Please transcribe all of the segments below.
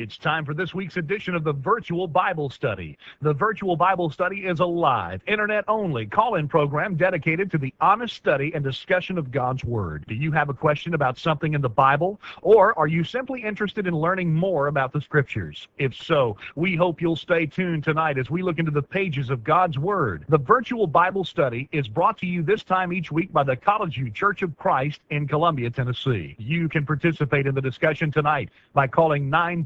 It's time for this week's edition of the Virtual Bible Study. The Virtual Bible Study is a live, internet-only call-in program dedicated to the honest study and discussion of God's Word. Do you have a question about something in the Bible, or are you simply interested in learning more about the Scriptures? If so, we hope you'll stay tuned tonight as we look into the pages of God's Word. The Virtual Bible Study is brought to you this time each week by the College View Church of Christ in Columbia, Tennessee. You can participate in the discussion tonight by calling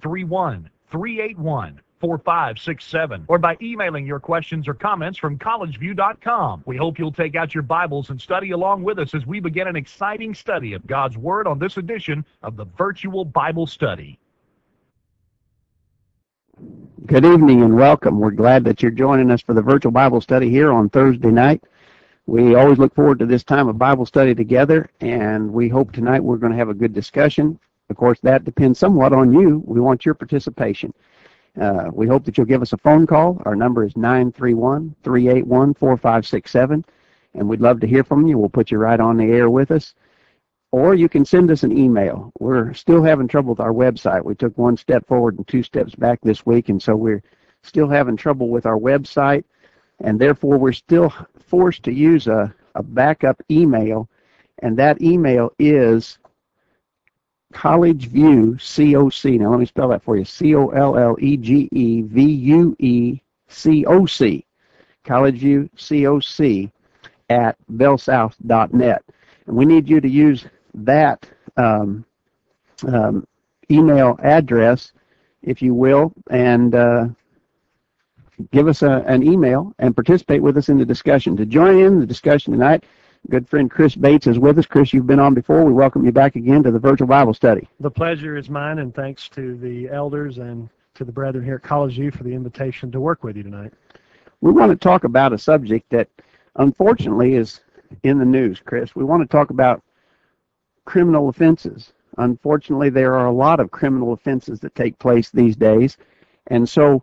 931-381-4567 or by emailing your questions or comments from collegeview.com. We hope you'll take out your Bibles and study along with us as we begin an exciting study of God's Word on this edition of the Virtual Bible Study. Good evening and welcome. We're glad that you're joining us for the Virtual Bible Study here on Thursday night. We always look forward to this time of Bible study together, and we hope tonight we're going to have a good discussion. Of course, that depends somewhat on you. We want your participation. We hope that you'll give us a phone call. Our number is 931-381-4567, and we'd love to hear from you. We'll put you right on the air with us. Or you can send us an email. We're still having trouble with our website. We took one step forward and two steps back this week, and so we're still having trouble with our website, and therefore we're still forced to use a backup email, and that email is CollegeView, C-O-C. Now let me spell that for you. CollegeView, CollegeView, C-O-C, at bellsouth.net. And we need you to use that email address, if you will, and give us an email and participate with us in the discussion. To join in the discussion tonight, good friend Chris Bates is with us. Chris, you've been on before. We welcome you back again to the Virtual Bible Study. The pleasure is mine, and thanks to the elders and to the brethren here at College View for the invitation to work with you tonight. We want to talk about a subject that unfortunately is in the news, Chris. We want to talk about criminal offenses. Unfortunately, there are a lot of criminal offenses that take place these days, and so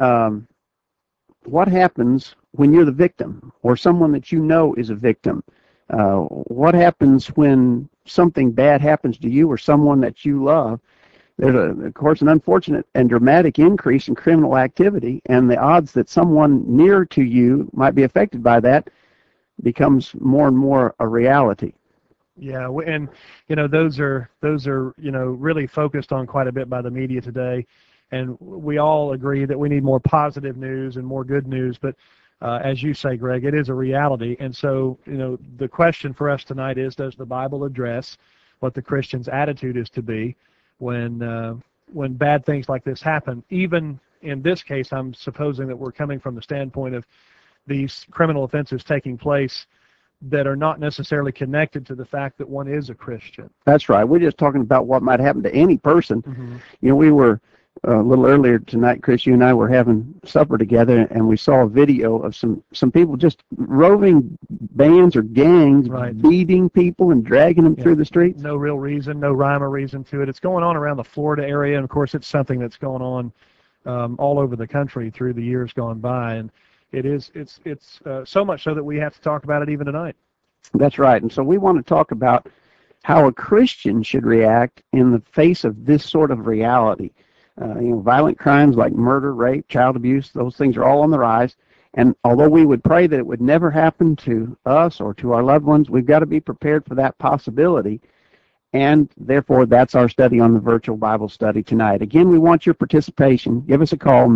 what happens when you're the victim or someone that you know is a victim? What happens when something bad happens to you or someone that you love? There's, of course, an unfortunate and dramatic increase in criminal activity, and the odds that someone near to you might be affected by that becomes more and more a reality. Yeah, and those are really focused on quite a bit by the media today, and we all agree that we need more positive news and more good news. But as you say, Greg, it is a reality, and so the question for us tonight is: does the Bible address what the Christian's attitude is to be when bad things like this happen? Even in this case, I'm supposing that we're coming from the standpoint of these criminal offenses taking place that are not necessarily connected to the fact that one is a Christian. That's right. We're just talking about what might happen to any person. Mm-hmm. We were a little earlier tonight, Chris, you and I were having supper together, and we saw a video of some people just roving bands or gangs, right, beating people and dragging them through the streets. No real reason, no rhyme or reason to it. It's going on around the Florida area, and of course it's something that's going on all over the country through the years gone by, and it's so much so that we have to talk about it even tonight. That's right, and so we want to talk about how a Christian should react in the face of this sort of reality. Violent crimes like murder, rape, child abuse, those things are all on the rise. And although we would pray that it would never happen to us or to our loved ones, we've got to be prepared for that possibility. And therefore, that's our study on the Virtual Bible Study tonight. Again, we want your participation. Give us a call,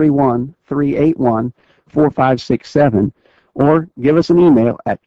931-381-4567, or give us an email at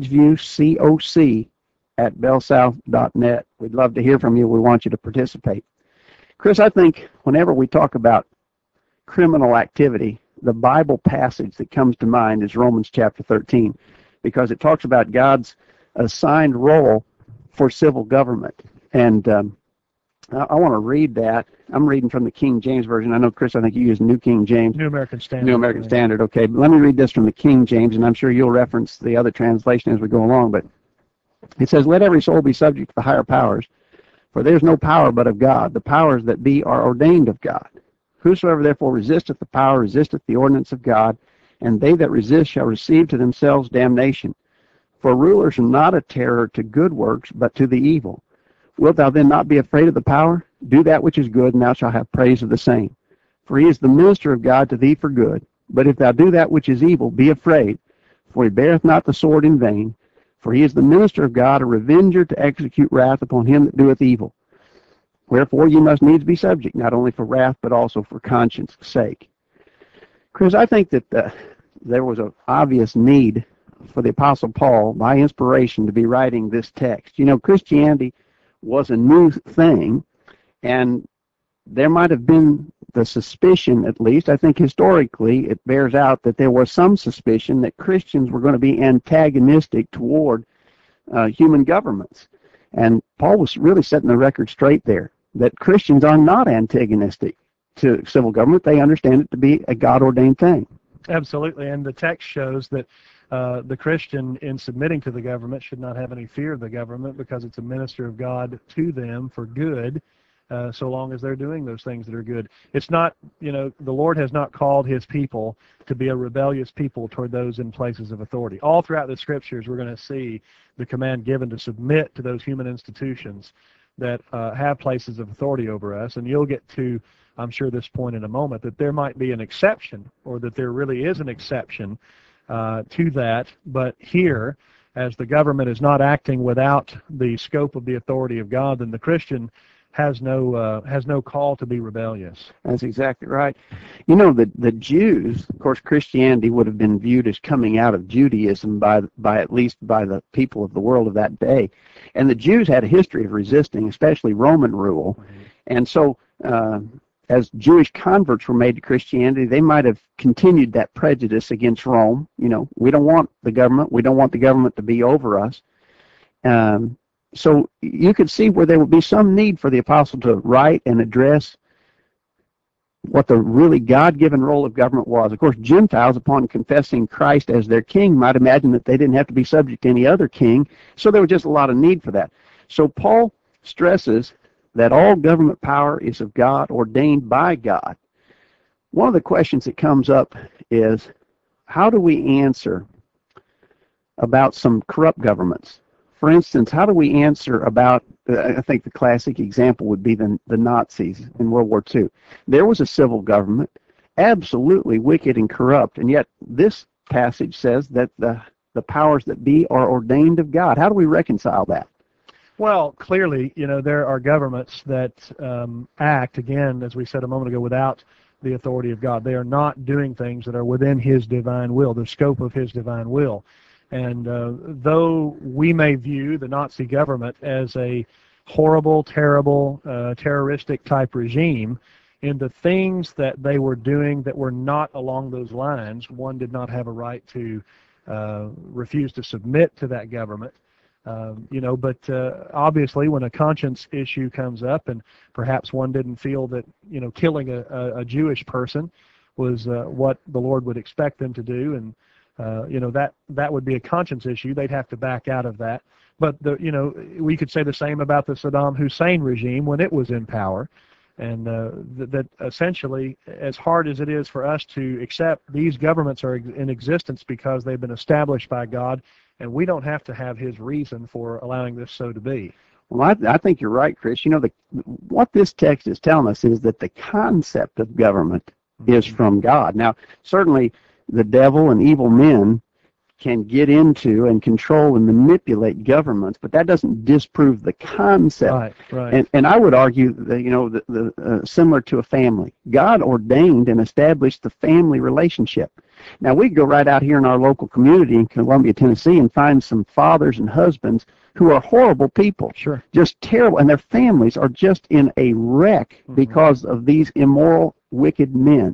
collegeviewcoc@bellsouth.net. We'd love to hear from you. We want you to participate. Chris, I think whenever we talk about criminal activity, the Bible passage that comes to mind is Romans chapter 13, because it talks about God's assigned role for civil government. And I want to read that. I'm reading from the King James Version. I know, Chris, I think you use New King James. New American Standard. New American Standard, okay. But let me read this from the King James, and I'm sure you'll reference the other translation as we go along. But it says, "Let every soul be subject to the higher powers, for there is no power but of God. The powers that be are ordained of God. Whosoever therefore resisteth the power resisteth the ordinance of God, and they that resist shall receive to themselves damnation. For rulers are not a terror to good works, but to the evil. Wilt thou then not be afraid of the power? Do that which is good, and thou shalt have praise of the same. For he is the minister of God to thee for good. But if thou do that which is evil, be afraid, for he beareth not the sword in vain. For he is the minister of God, a revenger to execute wrath upon him that doeth evil. Wherefore ye must needs be subject, not only for wrath, but also for conscience sake. Chris, I think that there was an obvious need for the Apostle Paul, by inspiration, to be writing this text. You know, Christianity was a new thing, and there might have been the suspicion, at least, I think historically it bears out that there was some suspicion that Christians were going to be antagonistic toward human governments. And Paul was really setting the record straight there, that Christians are not antagonistic to civil government. They understand it to be a God-ordained thing. Absolutely, and the text shows that the Christian, in submitting to the government, should not have any fear of the government because it's a minister of God to them for good, so long as they're doing those things that are good. It's not, you know, the Lord has not called his people to be a rebellious people toward those in places of authority. All throughout the Scriptures, we're going to see the command given to submit to those human institutions that have places of authority over us, and you'll get to, I'm sure, this point in a moment, that there might be an exception, or that there really is an exception to that. But here, as the government is not acting without the scope of the authority of God, then the Christian has no call to be rebellious. That's exactly right. You know, the Jews, of course, Christianity would have been viewed as coming out of Judaism by at least by the people of the world of that day. And the Jews had a history of resisting, especially Roman rule. Mm-hmm. And so as Jewish converts were made to Christianity, they might have continued that prejudice against Rome. You know, we don't want the government. We don't want the government to be over us. So you could see where there would be some need for the apostle to write and address what the really God-given role of government was. Of course, Gentiles, upon confessing Christ as their king, might imagine that they didn't have to be subject to any other king, so there was just a lot of need for that. So Paul stresses that all government power is of God, ordained by God. One of the questions that comes up is, how do we answer about some corrupt governments? For instance, how do we answer about, I think the classic example would be the Nazis in World War II. There was a civil government, absolutely wicked and corrupt, and yet this passage says that the powers that be are ordained of God. How do we reconcile that? Well, clearly, you know, there are governments that act, again, as we said a moment ago, without the authority of God. They are not doing things that are within his divine will, the scope of his divine will. And though we may view the Nazi government as a horrible, terrible, terroristic type regime, in the things that they were doing that were not along those lines, one did not have a right to refuse to submit to that government. You know, but obviously when a conscience issue comes up, and perhaps one didn't feel that, you know, killing a Jewish person was what the Lord would expect them to do, and you know, that would be a conscience issue. They'd have to back out of that. But you know, we could say the same about the Saddam Hussein regime when it was in power, and that essentially, as hard as it is for us to accept, these governments are in existence because they've been established by God, and we don't have to have his reason for allowing this so to be. Well, I think you're right, Chris. You know, what this text is telling us is that the concept of government is from God. Now, certainly the devil and evil men can get into and control and manipulate governments, but that doesn't disprove the concept. Right. And I would argue that, you know, similar to a family, God ordained and established the family relationship. Now, we go right out here in our local community in Columbia, Tennessee, and find some fathers and husbands who are horrible people. Sure. Just terrible, and their families are just in a wreck because of these immoral, wicked men.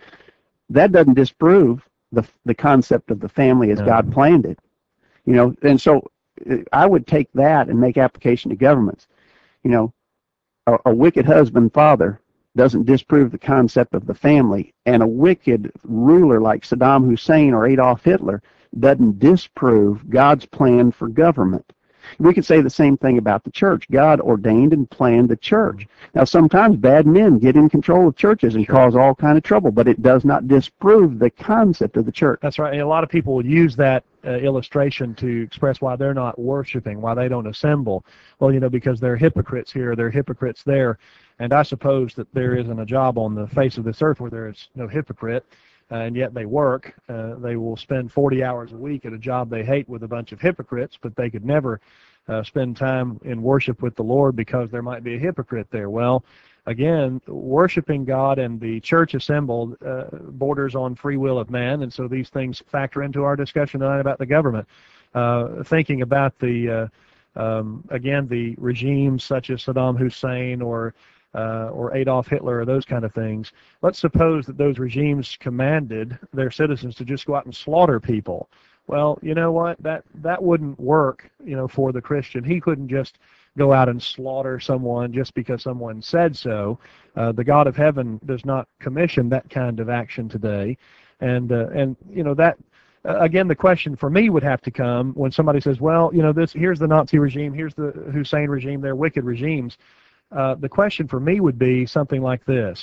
That doesn't disprove the concept of the family as God planned it, you know. And so I would take that and make application to governments. You know, a wicked husband, father doesn't disprove the concept of the family, and a wicked ruler like Saddam Hussein or Adolf Hitler doesn't disprove God's plan for government. We could say the same thing about the church. God ordained and planned the church. Now, sometimes bad men get in control of churches and cause all kind of trouble, but it does not disprove the concept of the church. That's right. And a lot of people will use that illustration to express why they're not worshiping, why they don't assemble. Well, because they're hypocrites here, they're hypocrites there. And I suppose that there isn't a job on the face of this earth where there is no hypocrite, and yet they work. They will spend 40 hours a week at a job they hate with a bunch of hypocrites, but they could never spend time in worship with the Lord because there might be a hypocrite there. Well, again, worshiping God and the church assembled borders on free will of man, and so these things factor into our discussion tonight about the government. Thinking about again, the regimes such as Saddam Hussein or Adolf Hitler or those kind of things. Let's suppose that those regimes commanded their citizens to just go out and slaughter people. Well, you know what? That wouldn't work, for the Christian. He couldn't just go out and slaughter someone just because someone said so. The God of heaven does not commission that kind of action today. And that, again, the question for me would have to come when somebody says, well, here's the Nazi regime, here's the Hussein regime, they're wicked regimes. The question for me would be something like this.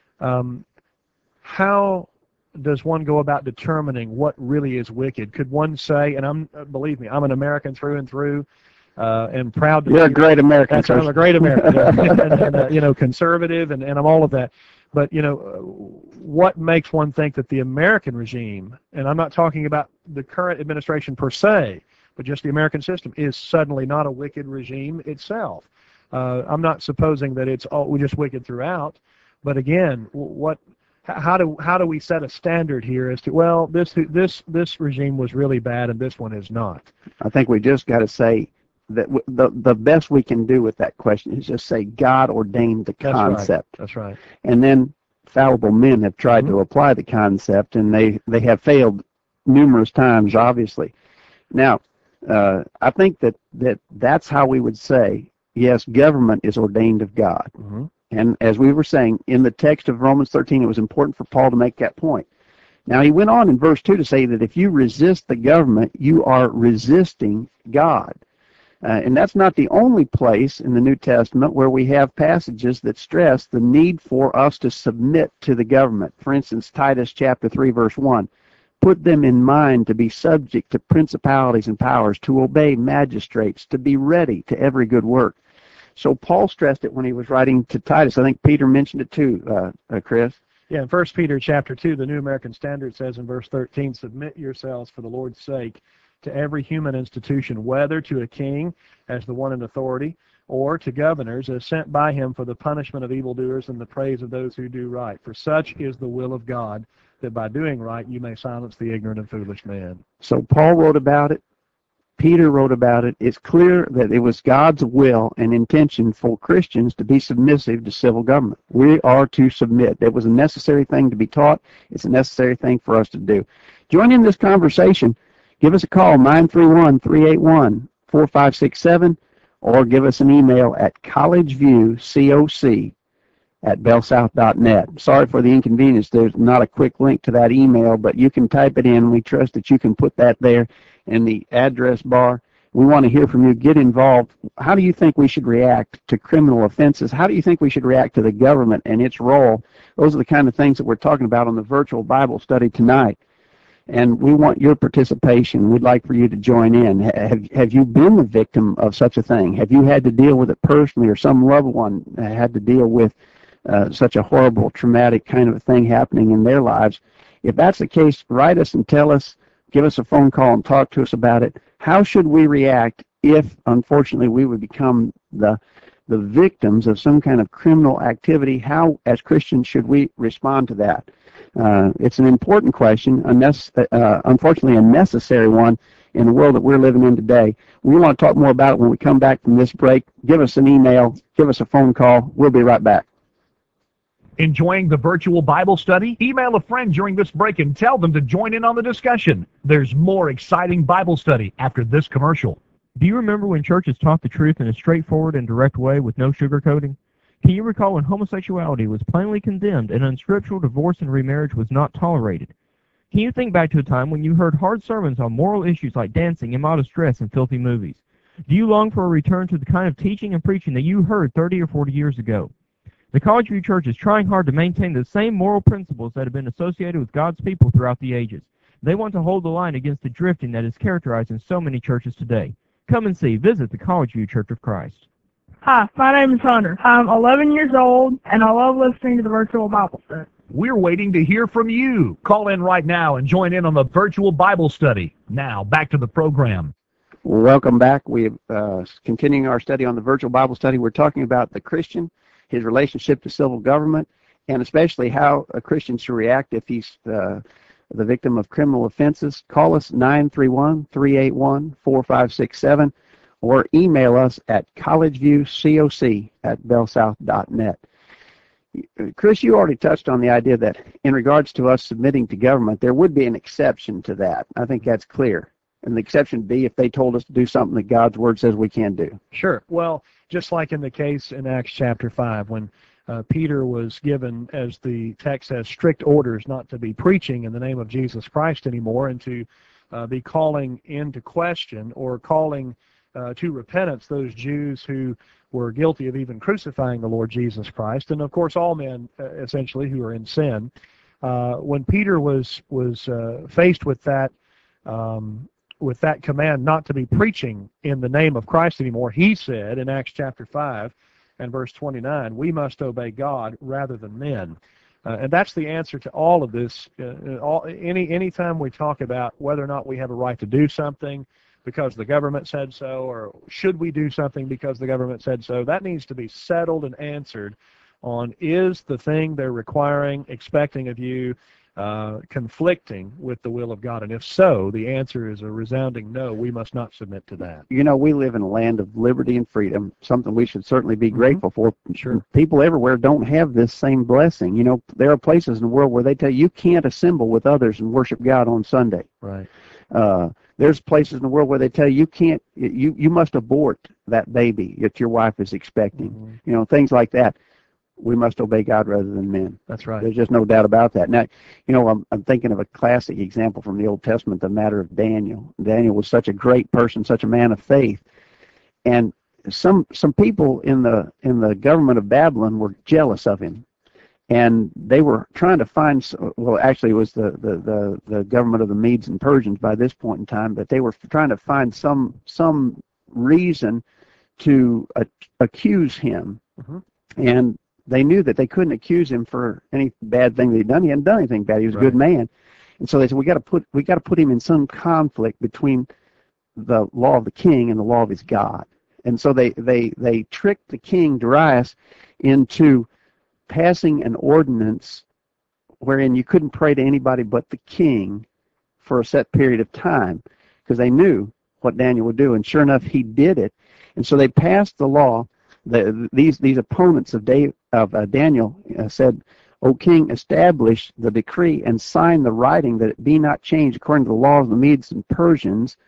How does one go about determining what really is wicked? Could one say, and believe me, I'm an American through and through, and proud to be. You're a great American. I'm a great American, and conservative, and I'm all of that. But, what makes one think that the American regime, and I'm not talking about the current administration per se, but just the American system, is suddenly not a wicked regime itself? I'm not supposing that it's just wicked throughout, but again, how do we set a standard here as to, well, this regime was really bad and this one is not? I think we just got to say that the best we can do with that question is just say God ordained the concept. That's right. And then fallible men have tried to apply the concept, and they have failed numerous times, obviously. Now, I think that's how we would say, yes, government is ordained of God. And as we were saying, in the text of Romans 13, it was important for Paul to make that point. Now, he went on in verse 2 to say that if you resist the government, you are resisting God. And that's not the only place in the New Testament where we have passages that stress the need for us to submit to the government. For instance, Titus chapter 3, verse 1. Put them in mind to be subject to principalities and powers, to obey magistrates, to be ready to every good work. So Paul stressed it when he was writing to Titus. I think Peter mentioned it too, Chris. Yeah, in 1 Peter chapter 2, the New American Standard says in verse 13, submit yourselves for the Lord's sake to every human institution, whether to a king as the one in authority, or to governors as sent by him for the punishment of evildoers and the praise of those who do right. For such is the will of God, that by doing right you may silence the ignorant and foolish man. So Paul wrote about it. Peter wrote about it. It's clear that it was God's will and intention for Christians to be submissive to civil government. We are to submit. It was a necessary thing to be taught. It's a necessary thing for us to do. Join in this conversation. Give us a call, 931-381-4567, or give us an email at collegeviewcoc@bellsouth.net. Sorry for the inconvenience. There's not a quick link to that email, but you can type it in. We trust that you can put that there in the address bar. We want to hear from you. Get involved. How do you think we should react to criminal offenses? How do you think we should react to the government and its role? Those are the kind of things that we're talking about on the virtual Bible study tonight. And we want your participation. We'd like for you to join in. Have you been the victim of such a thing? Have you had to deal with it personally, or some loved one had to deal with such a horrible, traumatic kind of a thing happening in their lives? If that's the case, write us and tell us. Give us a phone call and talk to us about it. How should we react if, unfortunately, we would become the victims of some kind of criminal activity? How, as Christians, should we respond to that? It's an important question, unfortunately a necessary one in the world that we're living in today. We want to talk more about it when we come back from this break. Give us an email, give us a phone call. We'll be right back. Enjoying the virtual Bible study? Email a friend during this break and tell them to join in on the discussion. There's more exciting Bible study after this commercial. Do you remember when churches taught the truth in a straightforward and direct way with no sugarcoating? Can you recall when homosexuality was plainly condemned and unscriptural divorce and remarriage was not tolerated? Can you think back to a time when you heard hard sermons on moral issues like dancing, immodest dress, and filthy movies? Do you long for a return to the kind of teaching and preaching that you heard 30 or 40 years ago? The College View Church is trying hard to maintain the same moral principles that have been associated with God's people throughout the ages. They want to hold the line against the drifting that is characterized in so many churches today. Come and see. Visit the College View Church of Christ. Hi, my name is Hunter. I'm 11 years old, and I love listening to the virtual Bible study. We're waiting to hear from you. Call in right now and join in on the virtual Bible study. Now, back to the program. Welcome back. We're continuing our study on the virtual Bible study. We're talking about the Christian, his relationship to civil government, and especially how a Christian should react if he's the victim of criminal offenses. Call us 931-381-4567 or email us at collegeviewcoc@bellsouth.net. Chris, you already touched on the idea that in regards to us submitting to government, there would be an exception to that. I think that's clear. And the exception would be if they told us to do something that God's Word says we can do. Sure. Well, just like in the case in Acts chapter 5, when Peter was given, as the text says, strict orders not to be preaching in the name of Jesus Christ anymore and to be calling into question or calling to repentance those Jews who were guilty of even crucifying the Lord Jesus Christ, and of course all men essentially who are in sin. When Peter was faced with that command not to be preaching in the name of Christ anymore, he said in Acts chapter 5 and verse 29, we must obey God rather than men. And that's the answer to all of this. Anytime we talk about whether or not we have a right to do something because the government said so, or should we do something because the government said so, that needs to be settled and answered on, is the thing they're requiring, expecting of you, conflicting with the will of God? And if so, the answer is a resounding no. We must not submit to that. You know, we live in a land of liberty and freedom, something we should certainly be grateful for. Sure. People everywhere don't have this same blessing. You know, there are places in the world where they tell you can't assemble with others and worship God on Sunday. Right. There's places in the world where they tell you can't, you must abort that baby that your wife is expecting. Mm-hmm. You know, things like that. We must obey God rather than men. That's right. There's just no doubt about that. Now, you know, I'm thinking of a classic example from the Old Testament, the matter of Daniel. Daniel was such a great person, such a man of faith, and some people in the government of Babylon were jealous of him, and they were trying to find. Well, actually, it was the government of the Medes and Persians by this point in time, but they were trying to find some reason to accuse him, and they knew that they couldn't accuse him for any bad thing that he'd done. He hadn't done anything bad. He was a good man. And so they said, we got to put him in some conflict between the law of the king and the law of his God. And so they tricked the king Darius into passing an ordinance wherein you couldn't pray to anybody but the king for a set period of time, because they knew what Daniel would do. And sure enough, he did it. And so they passed the law. These opponents of Daniel said, O king, establish the decree and sign the writing that it be not changed according to the law of the Medes and Persians.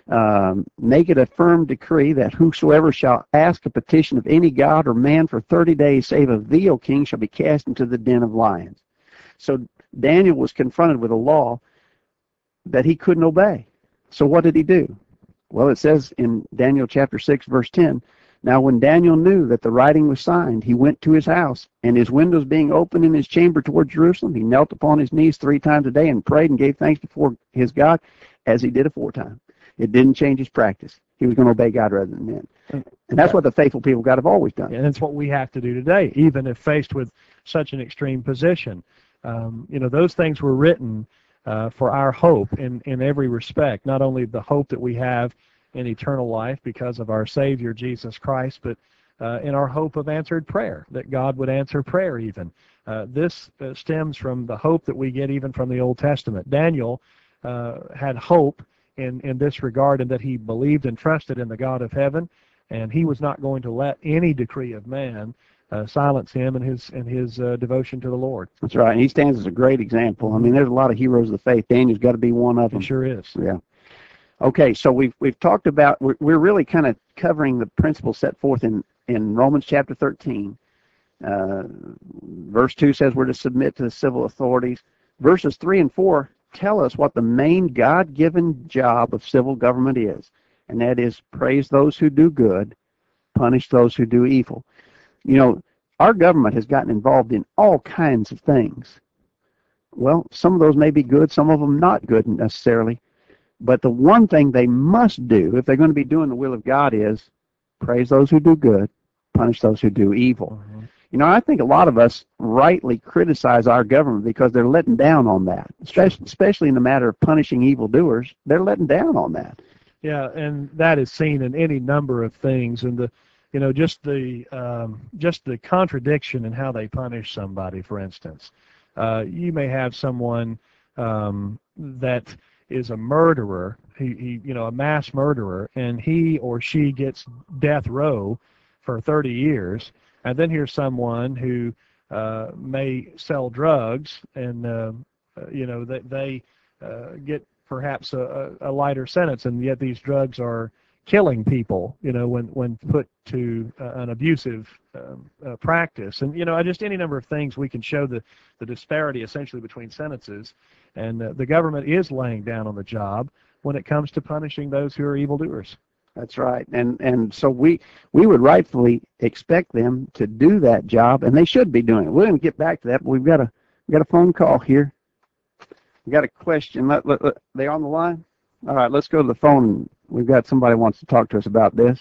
Make it a firm decree that whosoever shall ask a petition of any god or man for 30 days, save of thee, O king, shall be cast into the den of lions. So Daniel was confronted with a law that he couldn't obey. So what did he do? Well, it says in Daniel chapter 6, verse 10, now when Daniel knew that the writing was signed, he went to his house, and his windows being open in his chamber toward Jerusalem, he knelt upon his knees 3 times a day and prayed and gave thanks before his God, as he did aforetime. It didn't change his practice. He was going to obey God rather than men. And that's what the faithful people of God have always done. And that's what we have to do today, even if faced with such an extreme position. You know, those things were written for our hope in every respect, not only the hope that we have in eternal life because of our Savior, Jesus Christ, but in our hope of answered prayer, that God would answer prayer even. This stems from the hope that we get even from the Old Testament. Daniel had hope in this regard, and that he believed and trusted in the God of heaven, and he was not going to let any decree of man silence him in his devotion to the Lord. That's right, and he stands as a great example. I mean, there's a lot of heroes of the faith. Daniel's got to be one of them. He sure is. Yeah. Okay, so we've talked about, we're really kind of covering the principles set forth in Romans chapter 13. Verse 2 says we're to submit to the civil authorities. Verses 3 and 4 tell us what the main God-given job of civil government is. and that is praise those who do good, punish those who do evil. You know, our government has gotten involved in all kinds of things. Well, some of those may be good, some of them not good necessarily. But the one thing they must do if they're going to be doing the will of God is praise those who do good, punish those who do evil. Mhm. You know, I think a lot of us rightly criticize our government because they're letting down on that, especially in the matter of punishing evildoers. They're letting down on that. Yeah, and that is seen in any number of things, and just the contradiction in how they punish somebody. For instance, you may have someone that is a murderer, a mass murderer, and he or she gets death row for 30 years, and then here's someone who may sell drugs, and that they get perhaps a lighter sentence, and yet these drugs are killing people, when put to an abusive practice. And, just any number of things we can show the disparity essentially between sentences. And the government is laying down on the job when it comes to punishing those who are evildoers. That's right. And so we would rightfully expect them to do that job, and they should be doing it. We're going to get back to that, but we've got a phone call here. We got a question. They on the line? All right, let's go to the phone. We've got somebody who wants to talk to us about this.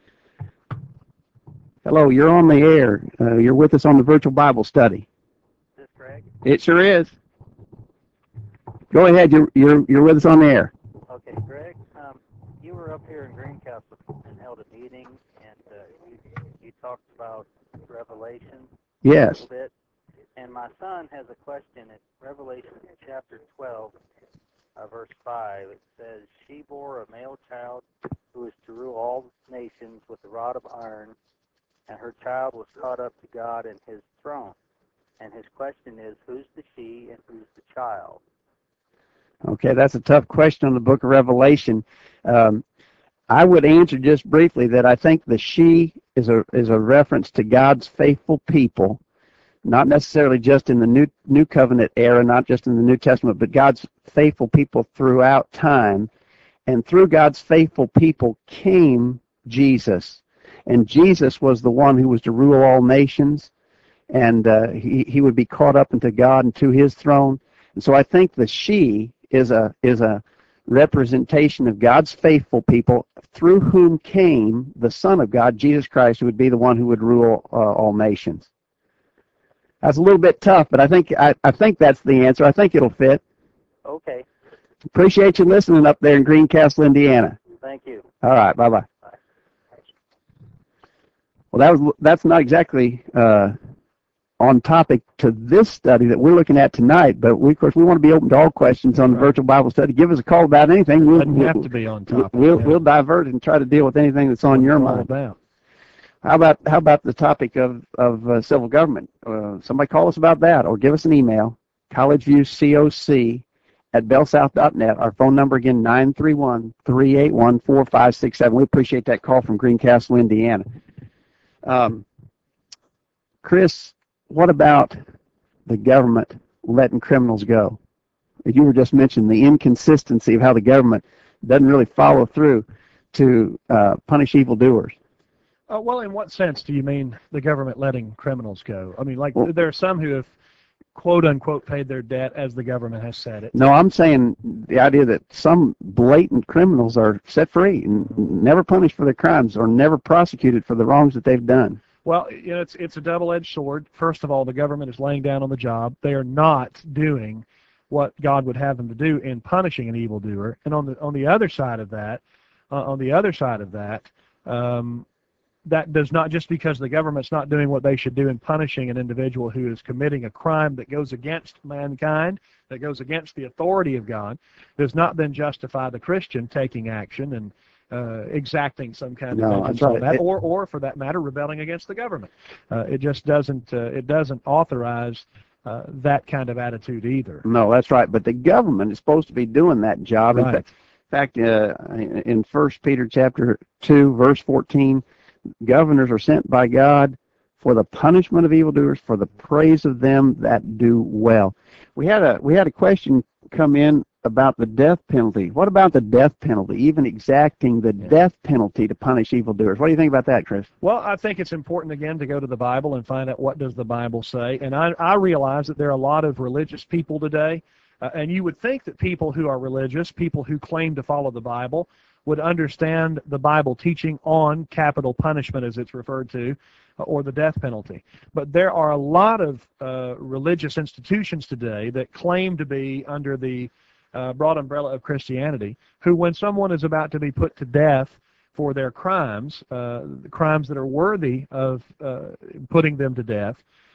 Hello, you're on the air. You're with us on the virtual Bible study. Is this Greg? It sure is. Go ahead. You're with us on the air. Okay, Greg. You were up here in Greencastle and held a meeting, and you talked about Revelation Yes. a little bit. And my son has a question. It's Revelation chapter 12, verse 5. It says, "She bore a male child who is to rule all nations with a rod of iron, and her child was caught up to God and his throne." And his question is, who's the she and who's the child? Okay, that's a tough question on the book of Revelation. I would answer just briefly that I think the she is a reference to God's faithful people, not necessarily just in the New Covenant era, not just in the New Testament, but God's faithful people throughout time. And through God's faithful people came Jesus. And Jesus was the one who was to rule all nations, and he would be caught up into God and to his throne. And so I think the she is a representation of God's faithful people, through whom came the Son of God, Jesus Christ, who would be the one who would rule all nations. That's a little bit tough, but I think that's the answer. I think it'll fit. Okay. Appreciate you listening up there in Greencastle, Indiana. Thank you. All right, bye-bye. Bye. Well, that's not exactly on topic to this study that we're looking at tonight, but of course we want to be open to all questions on the virtual Bible study. Give us a call about anything. Doesn't have to be on topic. We'll divert and try to deal with anything that's on your mind. About. How about the topic of civil government? Somebody call us about that, or give us an email, collegeviewcoc@bellsouth.net. Our phone number again, 931-381-4567. We appreciate that call from Greencastle, Indiana. Chris, what about the government letting criminals go? You were just mentioning the inconsistency of how the government doesn't really follow through to punish evildoers. Well, in what sense do you mean the government letting criminals go? I mean, Well, there are some who have, quote unquote, paid their debt as the government has said it. No, I'm saying the idea that some blatant criminals are set free and never punished for their crimes or never prosecuted for the wrongs that they've done. Well, it's a double-edged sword. First of all, the government is laying down on the job. They are not doing what God would have them to do in punishing an evildoer. And on the other side of that, that does not, just because the government's not doing what they should do in punishing an individual who is committing a crime that goes against mankind, that goes against the authority of God, does not then justify the Christian taking action and exacting some kind of vengeance on that, or for that matter, rebelling against the government. It just doesn't authorize that kind of attitude either. No, that's right. But the government is supposed to be doing that job. Right. In fact, in 1 Peter chapter 2, verse 14, governors are sent by God for the punishment of evildoers, for the praise of them that do well. We had a question come in about the death penalty. What about the death penalty, even exacting the death penalty to punish evildoers? What do you think about that, Chris? Well, I think it's important, again, to go to the Bible and find out what does the Bible say. And I realize that there are a lot of religious people today, and you would think that people who are religious, people who claim to follow the Bible, would understand the Bible teaching on capital punishment, as it's referred to, or the death penalty. But there are a lot of religious institutions today that claim to be under the broad umbrella of Christianity, who, when someone is about to be put to death for their crimes, crimes that are worthy of putting them to death,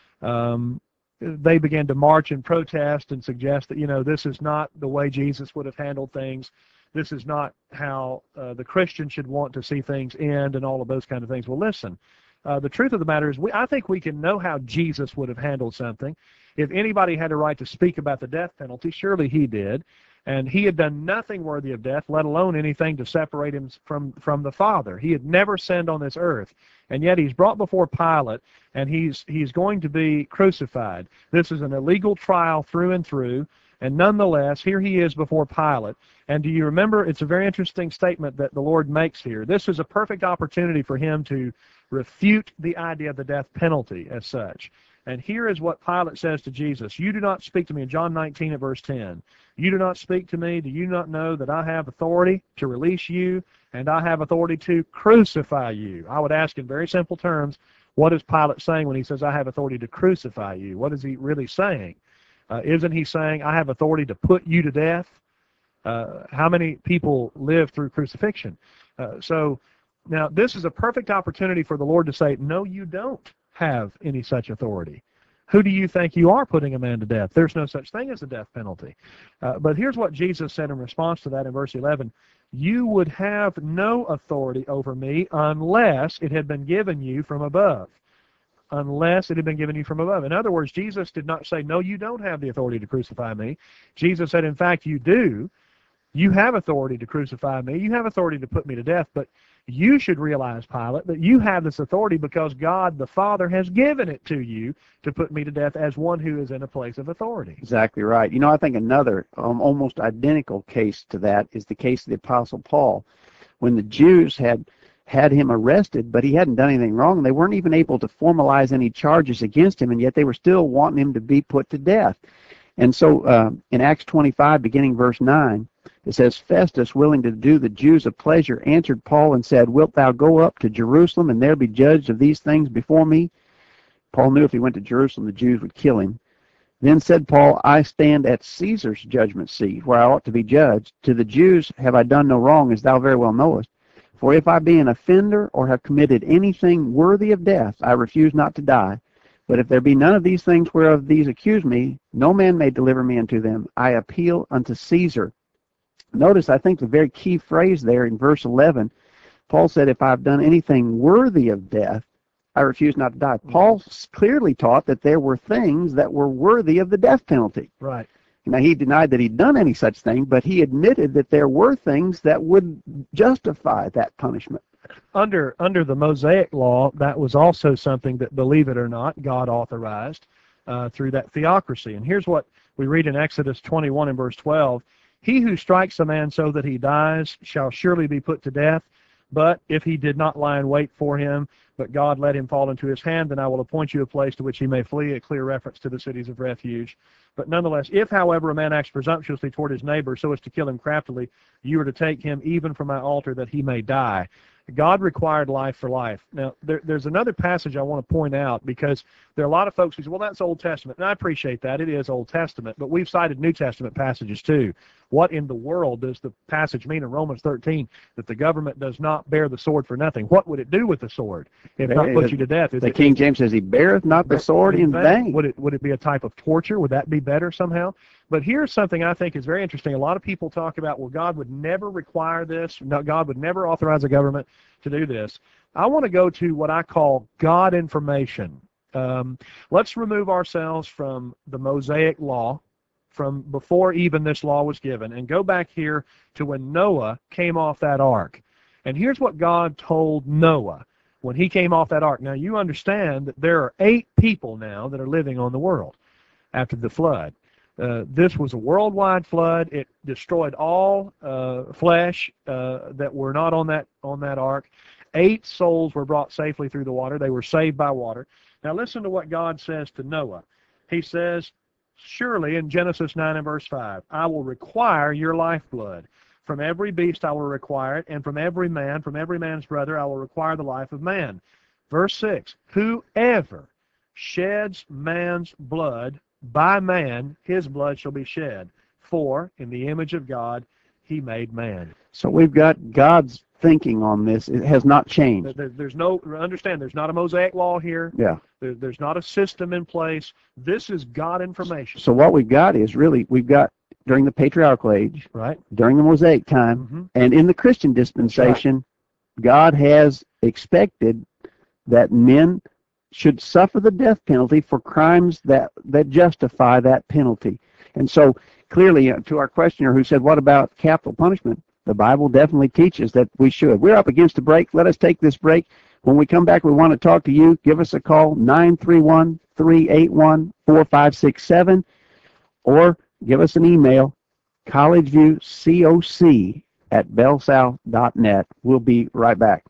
they begin to march and protest and suggest that, this is not the way Jesus would have handled things. This is not how the Christian should want to see things end, and all of those kind of things. Well, listen, the truth of the matter is I think we can know how Jesus would have handled something. If anybody had a right to speak about the death penalty, surely he did. And he had done nothing worthy of death, let alone anything to separate him from the Father. He had never sinned on this earth. And yet he's brought before Pilate, and he's going to be crucified. This is an illegal trial through and through. And nonetheless, here he is before Pilate. And do you remember, it's a very interesting statement that the Lord makes here. This is a perfect opportunity for him to refute the idea of the death penalty as such. And here is what Pilate says to Jesus. You do not speak to me, in John 19 at verse 10. You do not speak to me. Do you not know that I have authority to release you, and I have authority to crucify you? I would ask in very simple terms, what is Pilate saying when he says, I have authority to crucify you? What is he really saying? Isn't he saying, I have authority to put you to death? How many people live through crucifixion? So now this is a perfect opportunity for the Lord to say, no, you don't have any such authority. Who do you think you are putting a man to death? There's no such thing as a death penalty. But here's what Jesus said in response to that in verse 11. You would have no authority over me unless it had been given you from above. Unless it had been given you from above. In other words, Jesus did not say, no, you don't have the authority to crucify me. Jesus said, in fact, you do. You have authority to crucify me. You have authority to put me to death. But you should realize, Pilate, that you have this authority because God the Father has given it to you to put me to death as one who is in a place of authority. Exactly right. I think another almost identical case to that is the case of the Apostle Paul. When the Jews had him arrested, but he hadn't done anything wrong. They weren't even able to formalize any charges against him, and yet they were still wanting him to be put to death. And so in Acts 25, beginning verse 9, it says, Festus, willing to do the Jews a pleasure, answered Paul and said, Wilt thou go up to Jerusalem and there be judged of these things before me? Paul knew if he went to Jerusalem, the Jews would kill him. Then said Paul, I stand at Caesar's judgment seat, where I ought to be judged. To the Jews have I done no wrong, as thou very well knowest. For if I be an offender or have committed anything worthy of death, I refuse not to die. But if there be none of these things whereof these accuse me, no man may deliver me unto them. I appeal unto Caesar. Notice, I think the very key phrase there in verse 11, Paul said, if I've done anything worthy of death, I refuse not to die. Paul clearly taught that there were things that were worthy of the death penalty. Right. Now, he denied that he'd done any such thing, but he admitted that there were things that would justify that punishment. Under the Mosaic law, that was also something that, believe it or not, God authorized through that theocracy. And here's what we read in Exodus 21 and verse 12. He who strikes a man so that he dies shall surely be put to death. But if he did not lie in wait for him, but God let him fall into his hand, then I will appoint you a place to which he may flee, a clear reference to the cities of refuge. But nonetheless, if, however, a man acts presumptuously toward his neighbor so as to kill him craftily, you are to take him even from my altar that he may die. God required life for life. Now, there's another passage I want to point out, because there are a lot of folks who say, well, that's Old Testament. And I appreciate that. It is Old Testament. But we've cited New Testament passages too. What in the world does the passage mean in Romans 13 that the government does not bear the sword for nothing? What would it do with the sword if not put you to death? The King James says he beareth not the sword in vain. Would it be a type of torture? Would that be better somehow? But here's something I think is very interesting. A lot of people talk about, well, God would never require this. No, God would never authorize a government to do this. I want to go to what I call God information. Let's remove ourselves from the Mosaic law, from before even this law was given, and go back here to when Noah came off that ark. And here's what God told Noah when he came off that ark. Now, you understand that there are 8 people now that are living on the world after the flood. This was a worldwide flood. It destroyed all flesh that were not on that ark. 8 souls were brought safely through the water. They were saved by water. Now listen to what God says to Noah. He says, surely in Genesis 9 and verse 5, I will require your lifeblood. From every beast I will require it, and from every man's brother, I will require the life of man. Verse 6, whoever sheds man's blood, by man his blood shall be shed. For in the image of God he made man. So we've got God's thinking on this. It has not changed. There's not a Mosaic law here. Yeah. There's not a system in place. This is God information. So what we've got is really, we've got during the patriarchal age, Right. during the Mosaic time, and in the Christian dispensation, God has expected that men should suffer the death penalty for crimes that justify that penalty. And so clearly, to our questioner who said, what about capital punishment? The Bible definitely teaches that we should. We're up against a break. Let us take this break. When we come back, we want to talk to you. Give us a call, 931-381-4567, or give us an email, collegeviewcoc@bellsouth.net. We'll be right back.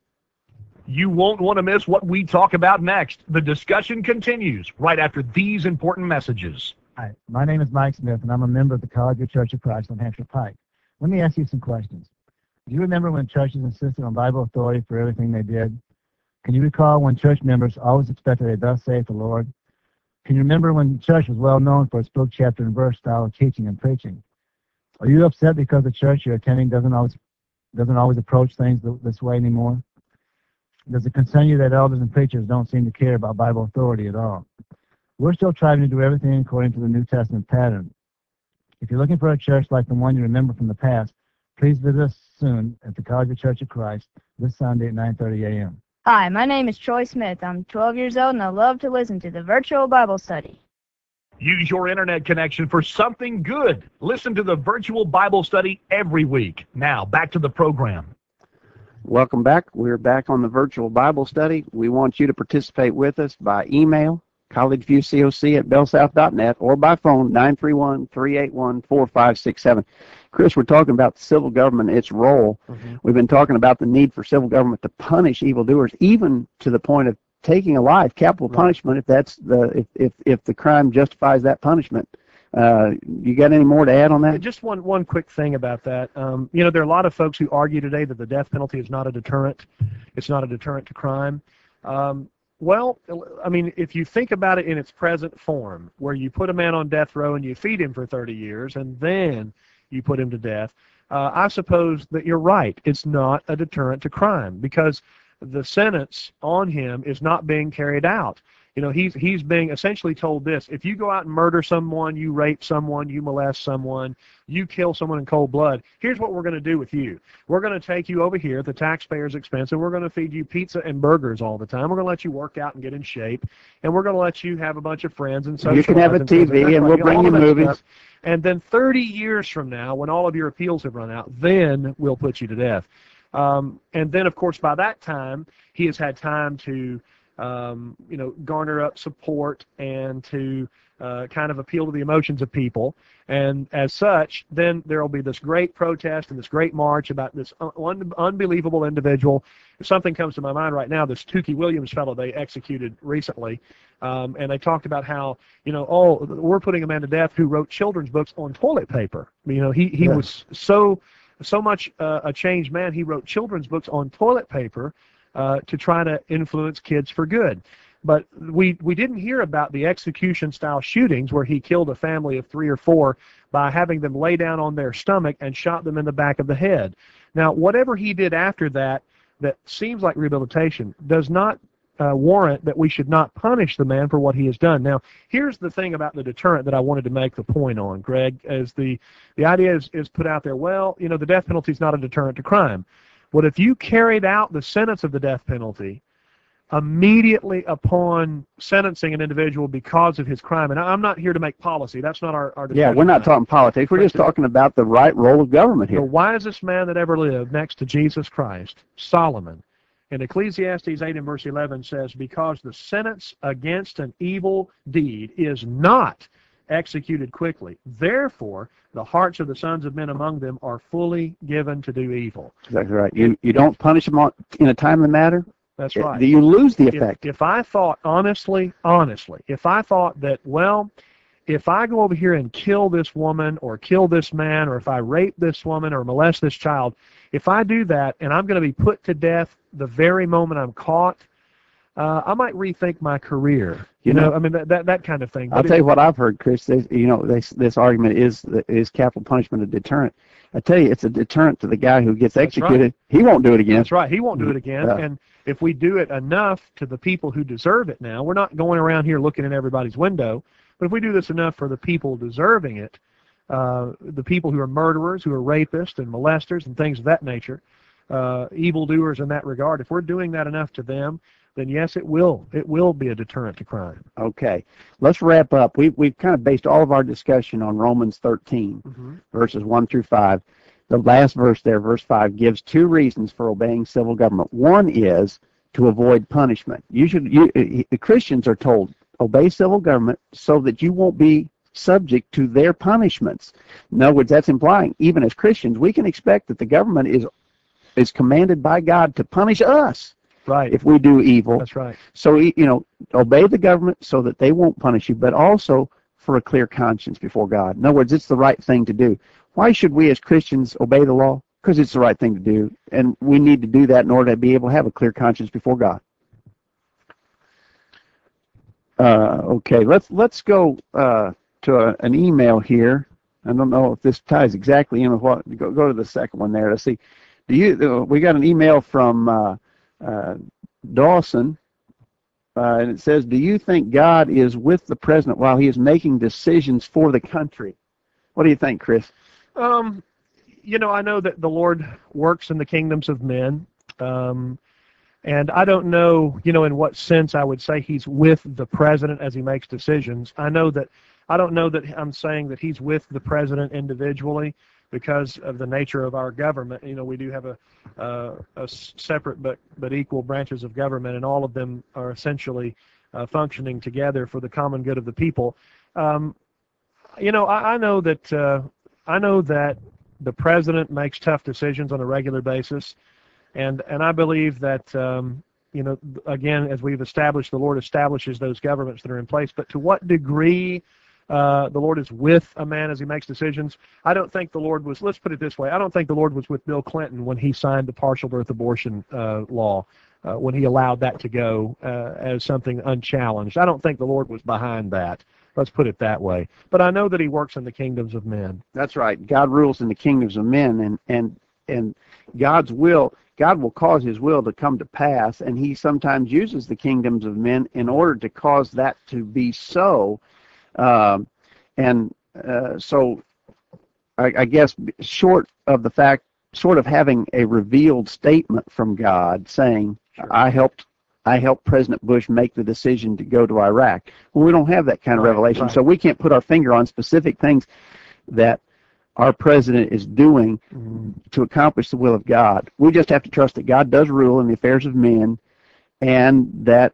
You won't want to miss what we talk about next. The discussion continues right after these important messages. Hi, my name is Mike Smith, and I'm a member of the College of Church of Christ on Hampshire Pike. Let me ask you some questions. Do you remember when churches insisted on Bible authority for everything they did? Can you recall when church members always expected a thus saith the Lord? Can you remember when church was well known for its book, chapter, and verse style of teaching and preaching? Are you upset because the church you're attending doesn't always approach things this way anymore? Does it concern you that elders and preachers don't seem to care about Bible authority at all? We're still trying to do everything according to the New Testament pattern. If you're looking for a church like the one you remember from the past, please visit us soon at the College of Church of Christ this Sunday at 9:30 a.m. Hi, my name is Troy Smith. I'm 12 years old and I love to listen to the virtual Bible study. Use your internet connection for something good. Listen to the virtual Bible study every week. Now, back to the program. Welcome back. We're back on the virtual Bible study. We want you to participate with us by email, collegeviewcoc@bellsouth.net, or by phone, 931-381-4567. Chris, we're talking about the civil government, its role. We've been talking about the need for civil government to punish evildoers, even to the point of taking a life, capital punishment, if that's if the crime justifies that punishment. You got any more to add on that? Just one quick thing about that. There are a lot of folks who argue today that the death penalty is not a deterrent. It's not a deterrent to crime. Well, I mean, if you think about it in its present form, where you put a man on death row and you feed him for 30 years and then you put him to death, I suppose that you're right. It's not a deterrent to crime because the sentence on him is not being carried out. He's being essentially told this: if you go out and murder someone, you rape someone, you molest someone, you kill someone in cold blood, here's what we're going to do with you. We're going to take you over here at the taxpayer's expense, and we're going to feed you pizza and burgers all the time. We're going to let you work out and get in shape, and we're going to let you have a bunch of friends and socialize. You can have a TV, and we'll bring you movies. Stuff. And then 30 years from now, when all of your appeals have run out, then we'll put you to death. And then, of course, by that time, he has had time to garner up support and to kind of appeal to the emotions of people. And as such, then there will be this great protest and this great march about this unbelievable individual. If something comes to my mind right now, this Tukey Williams fellow they executed recently, and they talked about how, we're putting a man to death who wrote children's books on toilet paper. He was so much a changed man, he wrote children's books on toilet paper to try to influence kids for good. But we didn't hear about the execution-style shootings where he killed a family of 3 or 4 by having them lay down on their stomach and shot them in the back of the head. Now, whatever he did after that seems like rehabilitation does not warrant that we should not punish the man for what he has done. Now, here's the thing about the deterrent that I wanted to make the point on, Greg, as the idea is put out there, the death penalty is not a deterrent to crime. But if you carried out the sentence of the death penalty immediately upon sentencing an individual because of his crime, and I'm not here to make policy. That's not our discussion. Yeah, we're not talking politics. We're just talking about the right role of government here. The wisest man that ever lived next to Jesus Christ, Solomon, in Ecclesiastes 8 and verse 11 says, because the sentence against an evil deed is not executed quickly. Therefore, the hearts of the sons of men among them are fully given to do evil. Exactly right. You don't punish them in a timely manner. That's right. You lose the effect. If I thought, honestly, if I thought that, well, if I go over here and kill this woman or kill this man, or if I rape this woman or molest this child, if I do that and I'm going to be put to death the very moment I'm caught, I might rethink my career. You know, I mean, that kind of thing. I'll tell you what I've heard, Chris. This argument is capital punishment a deterrent. I tell you, it's a deterrent to the guy who gets executed. Right. He won't do it again. That's right. He won't do it again. Yeah. And if we do it enough to the people who deserve it now, we're not going around here looking in everybody's window, but if we do this enough for the people deserving it, the people who are murderers, who are rapists and molesters and things of that nature, evildoers in that regard, if we're doing that enough to them, then yes, it will be a deterrent to crime. Okay, let's wrap up. We've kind of based all of our discussion on Romans 13, verses 1 through 5. The last verse there, verse 5, gives two reasons for obeying civil government. One is to avoid punishment. The Christians are told, obey civil government so that you won't be subject to their punishments. In other words, that's implying, even as Christians, we can expect that the government is commanded by God to punish us. Right. If we do evil. That's right. So, obey the government so that they won't punish you, but also for a clear conscience before God. In other words, it's the right thing to do. Why should we as Christians obey the law? Because it's the right thing to do, and we need to do that in order to be able to have a clear conscience before God. Okay, let's go to an email here. I don't know if this ties exactly in with what. Go to the second one there. Let's see. We got an email from Dawson, and it says, do you think God is with the president while he is making decisions for the country? What do you think, Chris? I know that the Lord works in the kingdoms of men, and I don't know, in what sense I would say he's with the president as he makes decisions. I don't know that I'm saying that he's with the president individually, because of the nature of our government. We do have a separate but equal branches of government, and all of them are essentially functioning together for the common good of the people. I know that the president makes tough decisions on a regular basis, and I believe that again, as we've established, the Lord establishes those governments that are in place. But to what degree the Lord is with a man as he makes decisions? I don't think the Lord was, let's put it this way, I don't think the Lord was with Bill Clinton when he signed the partial birth abortion law, when he allowed that to go as something unchallenged. I don't think the Lord was behind that. Let's put it that way. But I know that he works in the kingdoms of men. That's right. God rules in the kingdoms of men, and God will cause his will to come to pass, and he sometimes uses the kingdoms of men in order to cause that to be so. So I guess short of the fact, sort of having a revealed statement from God saying, sure, I helped President Bush make the decision to go to Iraq. Well, we don't have that kind of revelation, right. So we can't put our finger on specific things that our president is doing to accomplish the will of God. We just have to trust that God does rule in the affairs of men, and that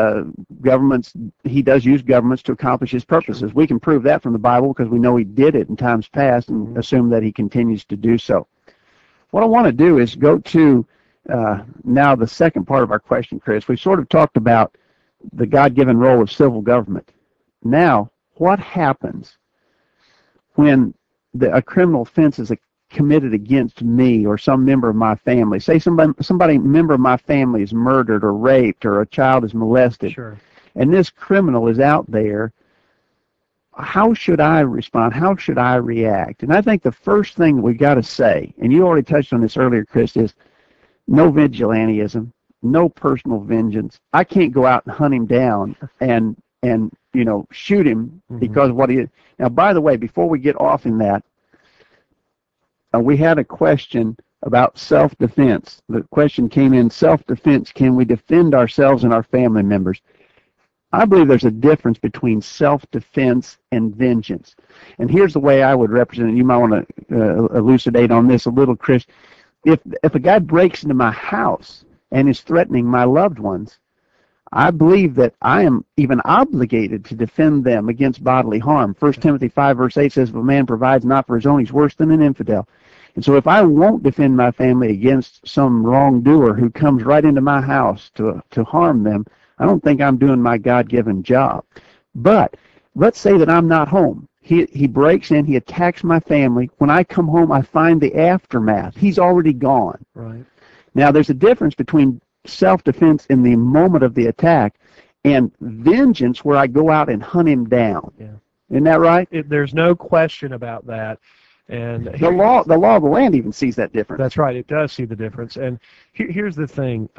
he does use governments to accomplish his purposes. Sure. We can prove that from the Bible because we know he did it in times past, and assume that he continues to do so. What I want to do is go to now the second part of our question, Chris. We sort of talked about the God-given role of civil government. Now, what happens when a criminal offense is committed against me or some member of my family? Say somebody member of my family is murdered or raped, or a child is molested. Sure. And this criminal is out there. How should I respond? How should I react? And I think the first thing that we got to say, and you already touched on this earlier, Chris, is no vigilantism, no personal vengeance. I can't go out and hunt him down and shoot him because of what he is. Now, by the way, before we get off in that, we had a question about self-defense. The question came in, self-defense, can we defend ourselves and our family members? I believe there's a difference between self-defense and vengeance. And here's the way I would represent it. You might want to elucidate on this a little, Chris. If a guy breaks into my house and is threatening my loved ones, I believe that I am even obligated to defend them against bodily harm. 1 Timothy 5, verse 8 says, if a man provides not for his own, he's worse than an infidel. And so if I won't defend my family against some wrongdoer who comes right into my house to harm them, I don't think I'm doing my God-given job. But let's say that I'm not home. He breaks in, he attacks my family. When I come home, I find the aftermath. He's already gone. Right. Now, there's a difference between self-defense in the moment of the attack and vengeance where I go out and hunt him down. Yeah. Isn't that right? There's no question about that. And the law of the land even sees that difference. That's right. It does see the difference. And here's the thing.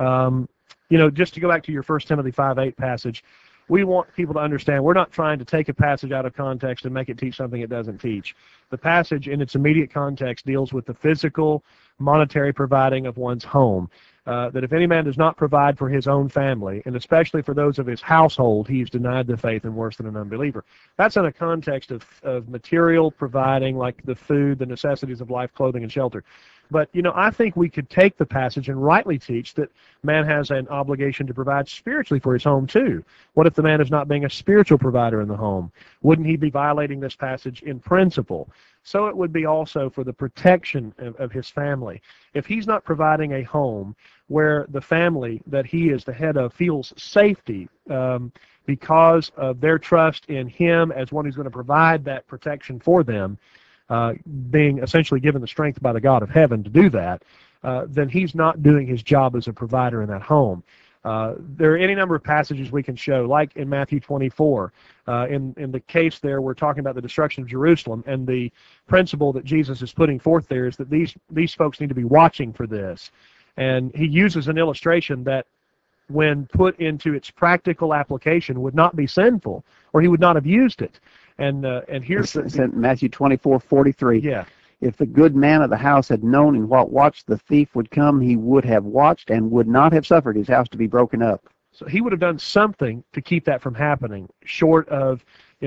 Just to go back to your 1 Timothy 5:8 passage, we want people to understand we're not trying to take a passage out of context and make it teach something it doesn't teach. The passage in its immediate context deals with the physical, monetary providing of one's home. That if any man does not provide for his own family, and especially for those of his household, he is denied the faith and worse than an unbeliever. That's in a context of material providing, like the food, the necessities of life, clothing, and shelter. But, I think we could take the passage and rightly teach that man has an obligation to provide spiritually for his home, too. What if the man is not being a spiritual provider in the home? Wouldn't he be violating this passage in principle? So it would be also for the protection of his family. If he's not providing a home where the family that he is the head of feels safety because of their trust in him as one who's going to provide that protection for them, being essentially given the strength by the God of heaven to do that, then he's not doing his job as a provider in that home. There are any number of passages we can show, like in Matthew 24. In the case there, we're talking about the destruction of Jerusalem, and the principle that Jesus is putting forth there is that these folks need to be watching for this. And he uses an illustration that, when put into its practical application, would not be sinful, or he would not have used it. And here's Matthew 24:43. Yeah. If the good man of the house had known in what watch the thief would come, he would have watched and would not have suffered his house to be broken up. So he would have done something to keep that from happening, short of,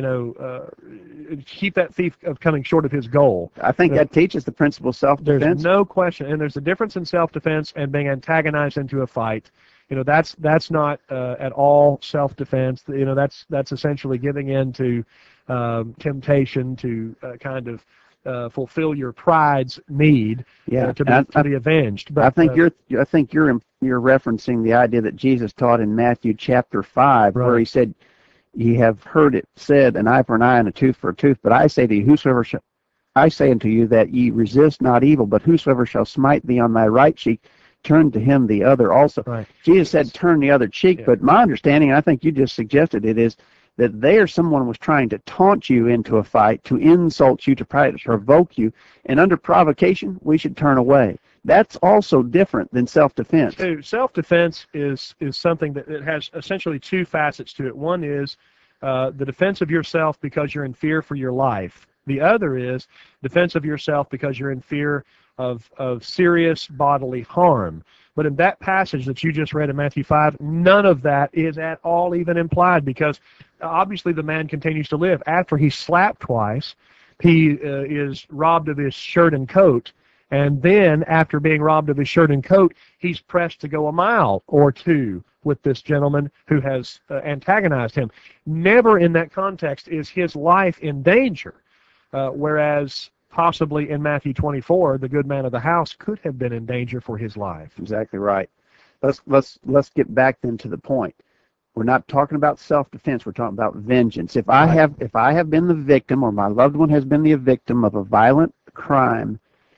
keep that thief of coming short of his goal. I think that teaches the principle of self-defense. There's no question, and there's a difference in self-defense and being antagonized into a fight. That's not at all self-defense. That's essentially giving in to temptation to kind of fulfill your pride's need to be avenged. But I think you're referencing the idea that Jesus taught in Matthew chapter 5, right, where he said, "Ye have heard it said, an eye for an eye and a tooth for a tooth. But I say to you, I say unto you that ye resist not evil, but whosoever shall smite thee on thy right cheek, turn to him the other also." Right. Jesus said, "Turn the other cheek," yeah, but my understanding, and I think you just suggested it, is that there someone was trying to taunt you into a fight, to insult you, to provoke you, and under provocation, we should turn away. That's also different than self-defense. Self-defense is something that it has essentially two facets to it. One is the defense of yourself because you're in fear for your life. The other is defense of yourself because you're in fear of serious bodily harm. But in that passage that you just read in Matthew 5, none of that is at all even implied, because obviously the man continues to live. After he's slapped twice, he is robbed of his shirt and coat, and then after being robbed of his shirt and coat, he's pressed to go a mile or two with this gentleman who has antagonized him. Never in that context is his life in danger, whereas possibly in Matthew 24, the good man of the house could have been in danger for his life. Exactly right. Let's get back then to the point. We're not talking about self-defense. We're talking about vengeance. If I have been the victim, or my loved one has been the victim of a violent crime,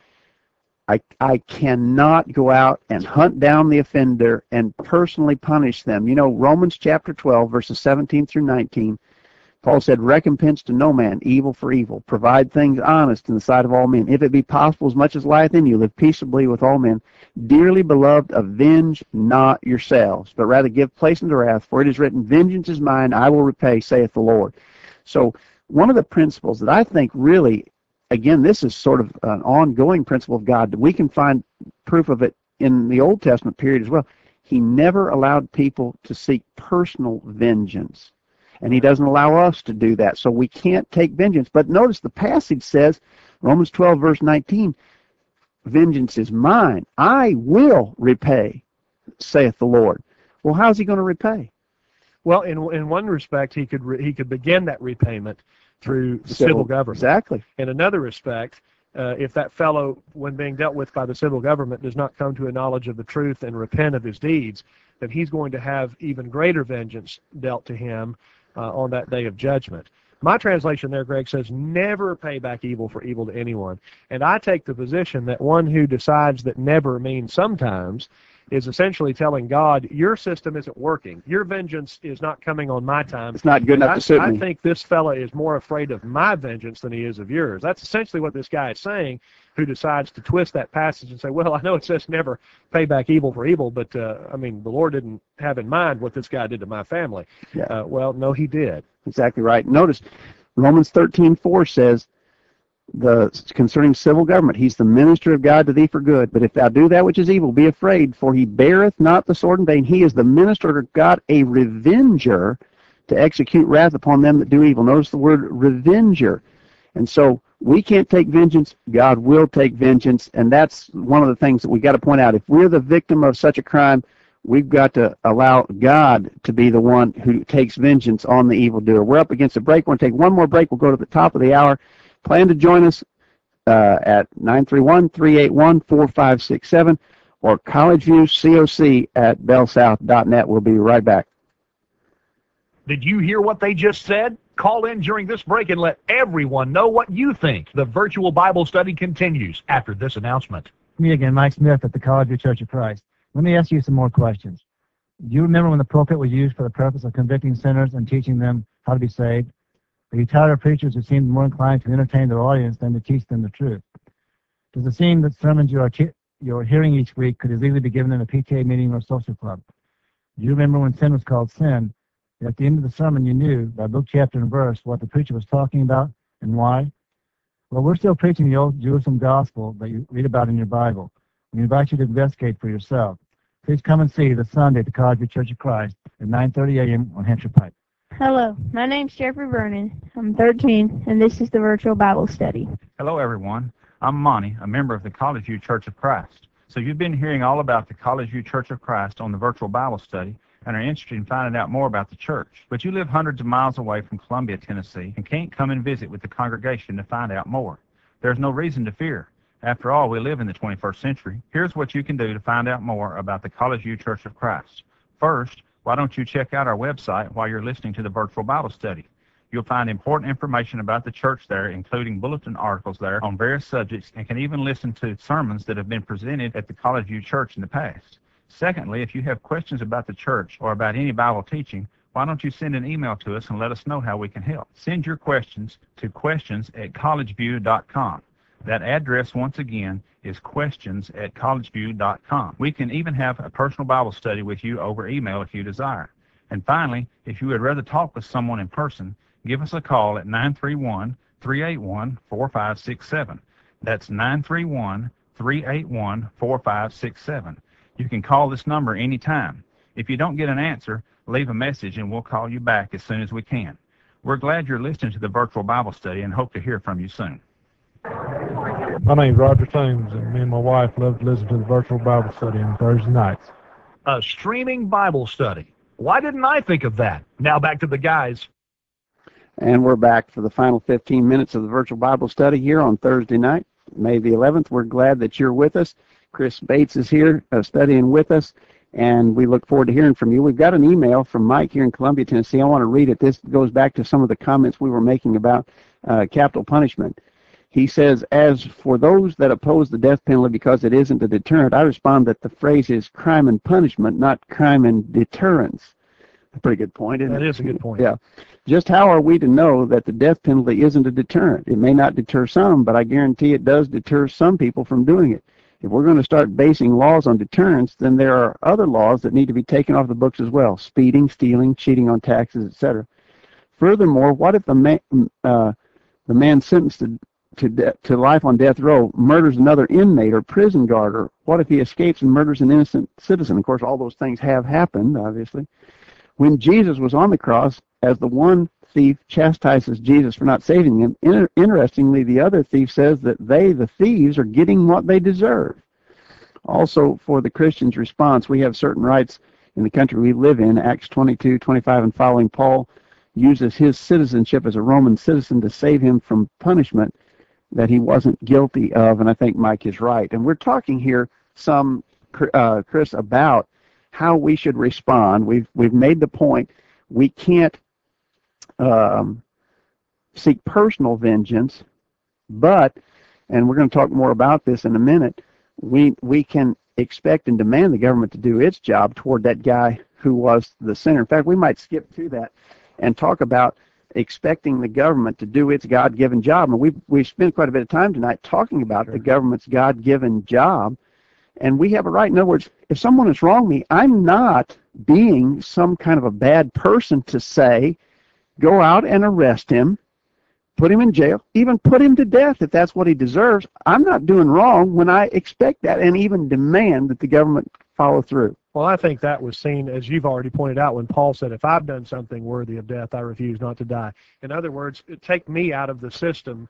I cannot go out and hunt down the offender and personally punish them. Romans chapter 12, verses 17 through 19. Paul said, "Recompense to no man evil for evil. Provide things honest in the sight of all men. If it be possible, as much as lieth in you, live peaceably with all men. Dearly beloved, avenge not yourselves, but rather give place unto wrath. For it is written, Vengeance is mine, I will repay, saith the Lord." So one of the principles that I think really, again, this is sort of an ongoing principle of God. We can find proof of it in the Old Testament period as well. He never allowed people to seek personal vengeance. And he doesn't allow us to do that. So we can't take vengeance. But notice the passage says, Romans 12, verse 19, "Vengeance is mine. I will repay, saith the Lord." Well, how's he going to repay? Well, in one respect, he could begin that repayment through the civil government. Exactly. In another respect, if that fellow, when being dealt with by the civil government, does not come to a knowledge of the truth and repent of his deeds, then he's going to have even greater vengeance dealt to him on that day of judgment. My translation there, Greg, says never pay back evil for evil to anyone. And I take the position that one who decides that never means sometimes is essentially telling God, your system isn't working. Your vengeance is not coming on my time. It's not good enough to suit me. I think this fella is more afraid of my vengeance than he is of yours. That's essentially what this guy is saying, who decides to twist that passage and say, well, I know it says never pay back evil for evil, but, I mean, the Lord didn't have in mind what this guy did to my family. Yeah. Well, no, he did. Exactly right. Notice Romans 13:4 says, concerning civil government, he's the minister of God to thee for good. But if thou do that which is evil, be afraid, for he beareth not the sword in vain. He is the minister of God, a revenger, to execute wrath upon them that do evil. Notice the word revenger. And so we can't take vengeance. God will take vengeance. And that's one of the things that we got to point out. If we're the victim of such a crime, we've got to allow God to be the one who takes vengeance on the evildoer. We're up against a break. We're going to take one more break. We'll go to the top of the hour. Plan to join us at 931-381-4567 or collegeviewcoc at bellsouth.net. We'll be right back. Did you hear what they just said? Call in during this break and let everyone know what you think. The virtual Bible study continues after this announcement. Me again, Mike Smith at the College View Church of Christ. Let me ask you some more questions. Do you remember when the pulpit was used for the purpose of convicting sinners and teaching them how to be saved? Are you tired of preachers who seem more inclined to entertain their audience than to teach them the truth? Does it seem that sermons you're hearing each week could as easily be given in a PTA meeting or social club? Do you remember when sin was called sin? At the end of the sermon, you knew by book, chapter, and verse what the preacher was talking about and why? Well, we're still preaching the old Jerusalem gospel that you read about in your Bible. We invite you to investigate for yourself. Please come and see this Sunday at the College View Church of Christ at 9:30 a.m. on Hampshire Pike. Hello, my name's Jeffrey Vernon. I'm 13, and this is the virtual Bible study. Hello, everyone. I'm Monty, a member of the College View Church of Christ. So you've been hearing all about the College View Church of Christ on the virtual Bible study and are interested in finding out more about the church. But you live hundreds of miles away from Columbia, Tennessee, and can't come and visit with the congregation to find out more. There's no reason to fear. After all, we live in the 21st century. Here's what you can do to find out more about the College View Church of Christ. First, why don't you check out our website while you're listening to the virtual Bible study? You'll find important information about the church there, including bulletin articles there on various subjects, and can even listen to sermons that have been presented at the College View Church in the past. Secondly, if you have questions about the church or about any Bible teaching, why don't you send an email to us and let us know how we can help? Send your questions to questions@collegeview.com. That address, once again, is questions@collegeview.com. We can even have a personal Bible study with you over email if you desire. And finally, if you would rather talk with someone in person, give us a call at 931-381-4567. That's 931-381-4567. You can call this number anytime. If you don't get an answer, leave a message and we'll call you back as soon as we can. We're glad you're listening to the virtual Bible study and hope to hear from you soon. My name's Roger Toombs, and me and my wife love to listen to the virtual Bible study on Thursday nights. A streaming Bible study. Why didn't I think of that? Now back to the guys. And we're back for the final 15 minutes of the virtual Bible study here on Thursday night, May the 11th. We're glad that you're with us. Chris Bates is here studying with us, and we look forward to hearing from you. We've got an email from Mike here in Columbia, Tennessee. I want to read it. This goes back to some of the comments we were making about capital punishment. He says, as for those that oppose the death penalty because it isn't a deterrent, I respond that the phrase is crime and punishment, not crime and deterrence. A pretty good point, isn't it? That is a good point. Yeah. Just how are we to know that the death penalty isn't a deterrent? It may not deter some, but I guarantee it does deter some people from doing it. If we're going to start basing laws on deterrence, then there are other laws that need to be taken off the books as well. Speeding, stealing, cheating on taxes, etc. Furthermore, what if the man sentenced to life on death row murders another inmate or prison guard, or what if he escapes and murders an innocent citizen? Of course, all those things have happened, obviously. When Jesus was on the cross, as the one thief chastises Jesus for not saving him, interestingly, the other thief says that they, the thieves, are getting what they deserve. Also, for the Christian's response, we have certain rights in the country we live in, Acts 22:25 and following, Paul uses his citizenship as a Roman citizen to save him from punishment that he wasn't guilty of, and I think Mike is right. And we're talking here Chris, about how we should respond. We've made the point we can't seek personal vengeance, but, and we're going to talk more about this in a minute, we can expect and demand the government to do its job toward that guy who was the sinner. In fact, we might skip to that and talk about expecting the government to do its God-given job. And we've spent quite a bit of time tonight talking about the government's God-given job, and we have a right. In other words, if someone has wronged me, I'm not being some kind of a bad person to say, go out and arrest him, put him in jail, even put him to death if that's what he deserves. I'm not doing wrong when I expect that and even demand that the government follow through. Well, I think that was seen, as you've already pointed out, when Paul said, if I've done something worthy of death, I refuse not to die. In other words, take me out of the system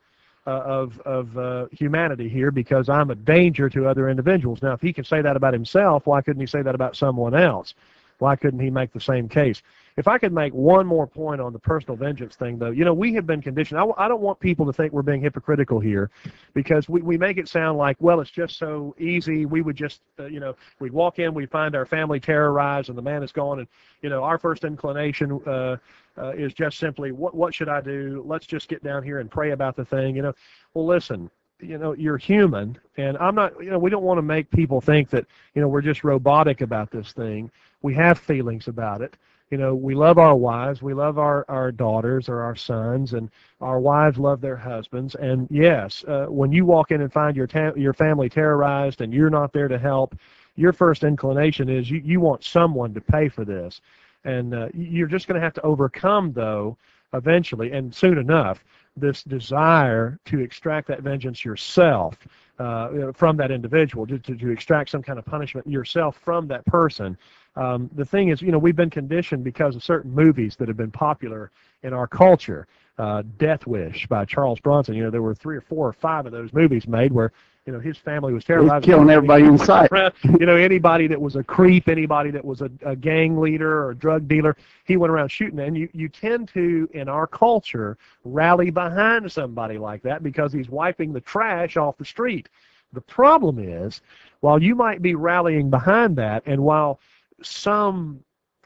of humanity here, because I'm a danger to other individuals. Now, if he can say that about himself, why couldn't he say that about someone else? Why couldn't he make the same case? If I could make one more point on the personal vengeance thing, though, we have been conditioned. I don't want people to think we're being hypocritical here, because we make it sound like, well, it's just so easy. We would just, we'd walk in, we'd find our family terrorized, and the man is gone, and, our first inclination is just simply, what should I do? Let's just get down here and pray about the thing. Well, listen, you're human, and I'm not, we don't want to make people think that, we're just robotic about this thing. We have feelings about it. We love our wives, we love our daughters or our sons, and our wives love their husbands. And yes, when you walk in and find your family terrorized and you're not there to help, your first inclination is you want someone to pay for this. And you're just going to have to overcome, though, eventually, and soon enough, this desire to extract that vengeance yourself from that individual, to extract some kind of punishment yourself from that person. The thing is, we've been conditioned because of certain movies that have been popular in our culture. Death Wish by Charles Bronson. There were 3 or 4 or 5 of those movies made where, his family was terrorized. He's killing everybody in sight. Anybody that was a creep, anybody that was a gang leader or a drug dealer, he went around shooting. And you tend to, in our culture, rally behind somebody like that because he's wiping the trash off the street. The problem is, while you might be rallying behind that, and while some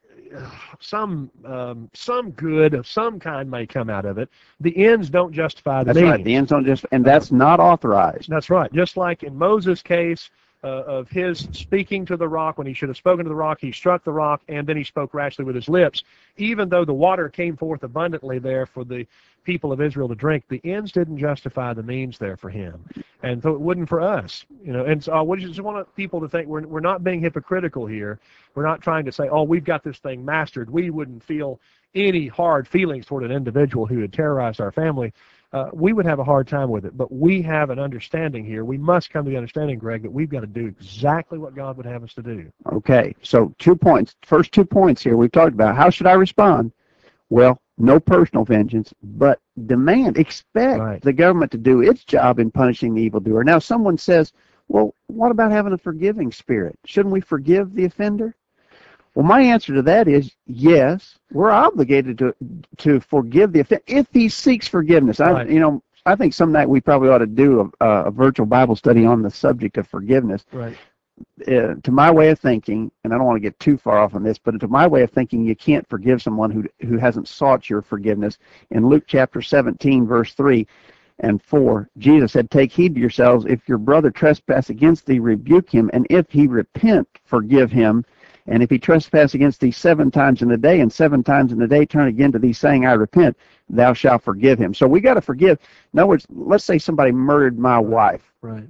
good of some kind may come out of it, the ends don't justify the means. That's right. The ends don't justify, and that's not authorized. That's right. Just like in Moses' case of his speaking to the rock when he should have spoken to the rock, he struck the rock, and then he spoke rashly with his lips. Even though the water came forth abundantly there for the people of Israel to drink, the ends didn't justify the means there for him. And so it wouldn't for us. And so we just want people to think we're not being hypocritical here. We're not trying to say, oh, we've got this thing mastered. We wouldn't feel any hard feelings toward an individual who had terrorized our family. We would have a hard time with it. But we have an understanding here. We must come to the understanding, Greg, that we've got to do exactly what God would have us to do. Okay, so 2 points. First 2 points here we've talked about. How should I respond? Well, no personal vengeance, but expect the government to do its job in punishing the evildoer. Now, someone says, well, what about having a forgiving spirit? Shouldn't we forgive the offender? Well, my answer to that is yes, we're obligated to forgive the offender if he seeks forgiveness. Right. I think some night we probably ought to do a virtual Bible study on the subject of forgiveness. Right. To my way of thinking, and I don't want to get too far off on this, but to my way of thinking, you can't forgive someone who hasn't sought your forgiveness. In Luke chapter 17, verse 3 and 4, Jesus said, take heed to yourselves. If your brother trespass against thee, rebuke him, and if he repent, forgive him. And if he trespass against thee 7 times in a day, and 7 times in a day turn again to thee, saying, I repent, thou shalt forgive him. So we got to forgive. In other words, let's say somebody murdered my wife. Right.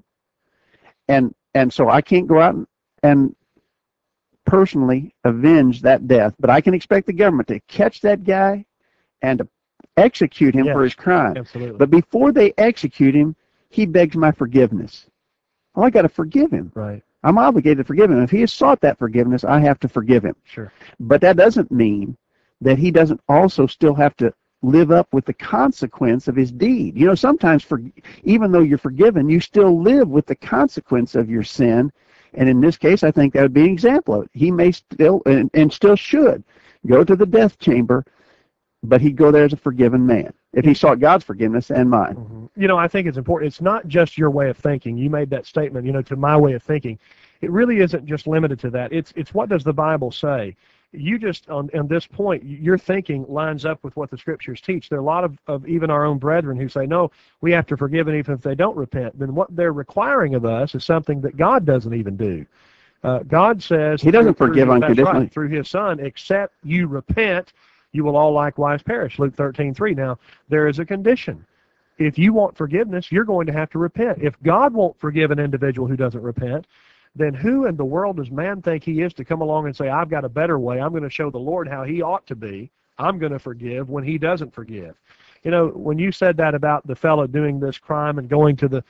And so I can't go out and personally avenge that death, but I can expect the government to catch that guy and to execute him for his crime. Absolutely. But before they execute him, he begs my forgiveness. Well, I got to forgive him. Right. I'm obligated to forgive him. If he has sought that forgiveness, I have to forgive him. Sure. But that doesn't mean that he doesn't also still have to live up with the consequence of his deed. Sometimes even though you're forgiven, you still live with the consequence of your sin And in this case, I think that would be an example of it. He may still, and still should, go to the death chamber, but he'd go there as a forgiven man if he sought God's forgiveness and mine. Mm-hmm. I think it's important. It's not just your way of thinking. You made that statement, to my way of thinking. It really isn't just limited to that. It's what does the Bible say? You just, on this point, your thinking lines up with what the Scriptures teach. There are a lot of even our own brethren who say, no, we have to forgive them even if they don't repent. Then what they're requiring of us is something that God doesn't even do. God says He doesn't forgive unconditionally. Right, through His Son, except you repent, you will all likewise perish. Luke 13:3. Now, there is a condition. If you want forgiveness, you're going to have to repent. If God won't forgive an individual who doesn't repent, then who in the world does man think he is to come along and say, I've got a better way, I'm going to show the Lord how he ought to be, I'm going to forgive when he doesn't forgive? When you said that about the fellow doing this crime and going to the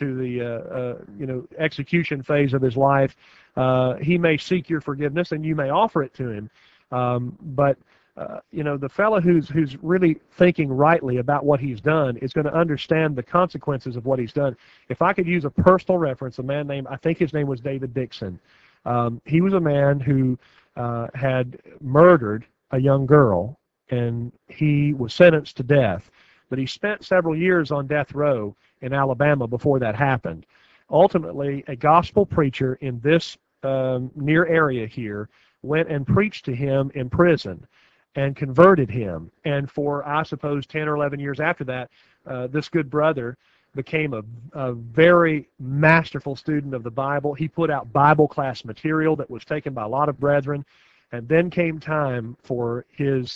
execution phase of his life, he may seek your forgiveness and you may offer it to him. But the fellow who's really thinking rightly about what he's done is going to understand the consequences of what he's done. If I could use a personal reference, a man named, I think his name was David Dixon. He was a man who had murdered a young girl, and he was sentenced to death. But he spent several years on death row in Alabama before that happened. Ultimately, a gospel preacher in this near area here went and preached to him in prison and converted him. And for, I suppose, 10 or 11 years after that, this good brother became a very masterful student of the Bible. He put out Bible class material that was taken by a lot of brethren. And then came time for his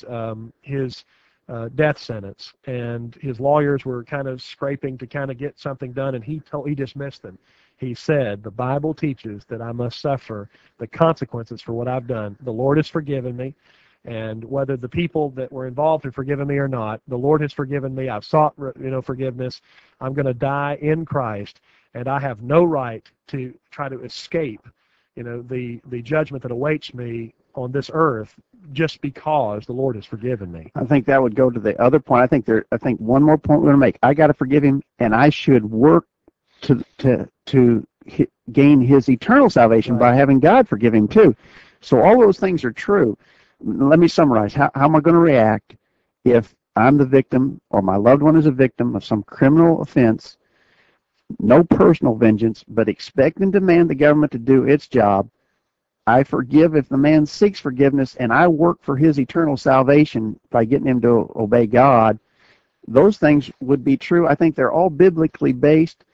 death sentence, and his lawyers were kind of scraping to kind of get something done, and he dismissed them. He said, the Bible teaches that I must suffer the consequences for what I've done. The Lord has forgiven me. And whether the people that were involved have forgiven me or not, the Lord has forgiven me. I've sought, forgiveness. I'm going to die in Christ, and I have no right to try to escape, the judgment that awaits me on this earth just because the Lord has forgiven me. I think that would go to the other point. I think one more point we're going to make. I got to forgive him, and I should work to gain his eternal salvation by having God forgive him too. So all those things are true. Let me summarize. How am I going to react if I'm the victim or my loved one is a victim of some criminal offense? No personal vengeance, but expect and demand the government to do its job. I forgive if the man seeks forgiveness, and I work for his eternal salvation by getting him to obey God. Those things would be true. I think they're all biblically based.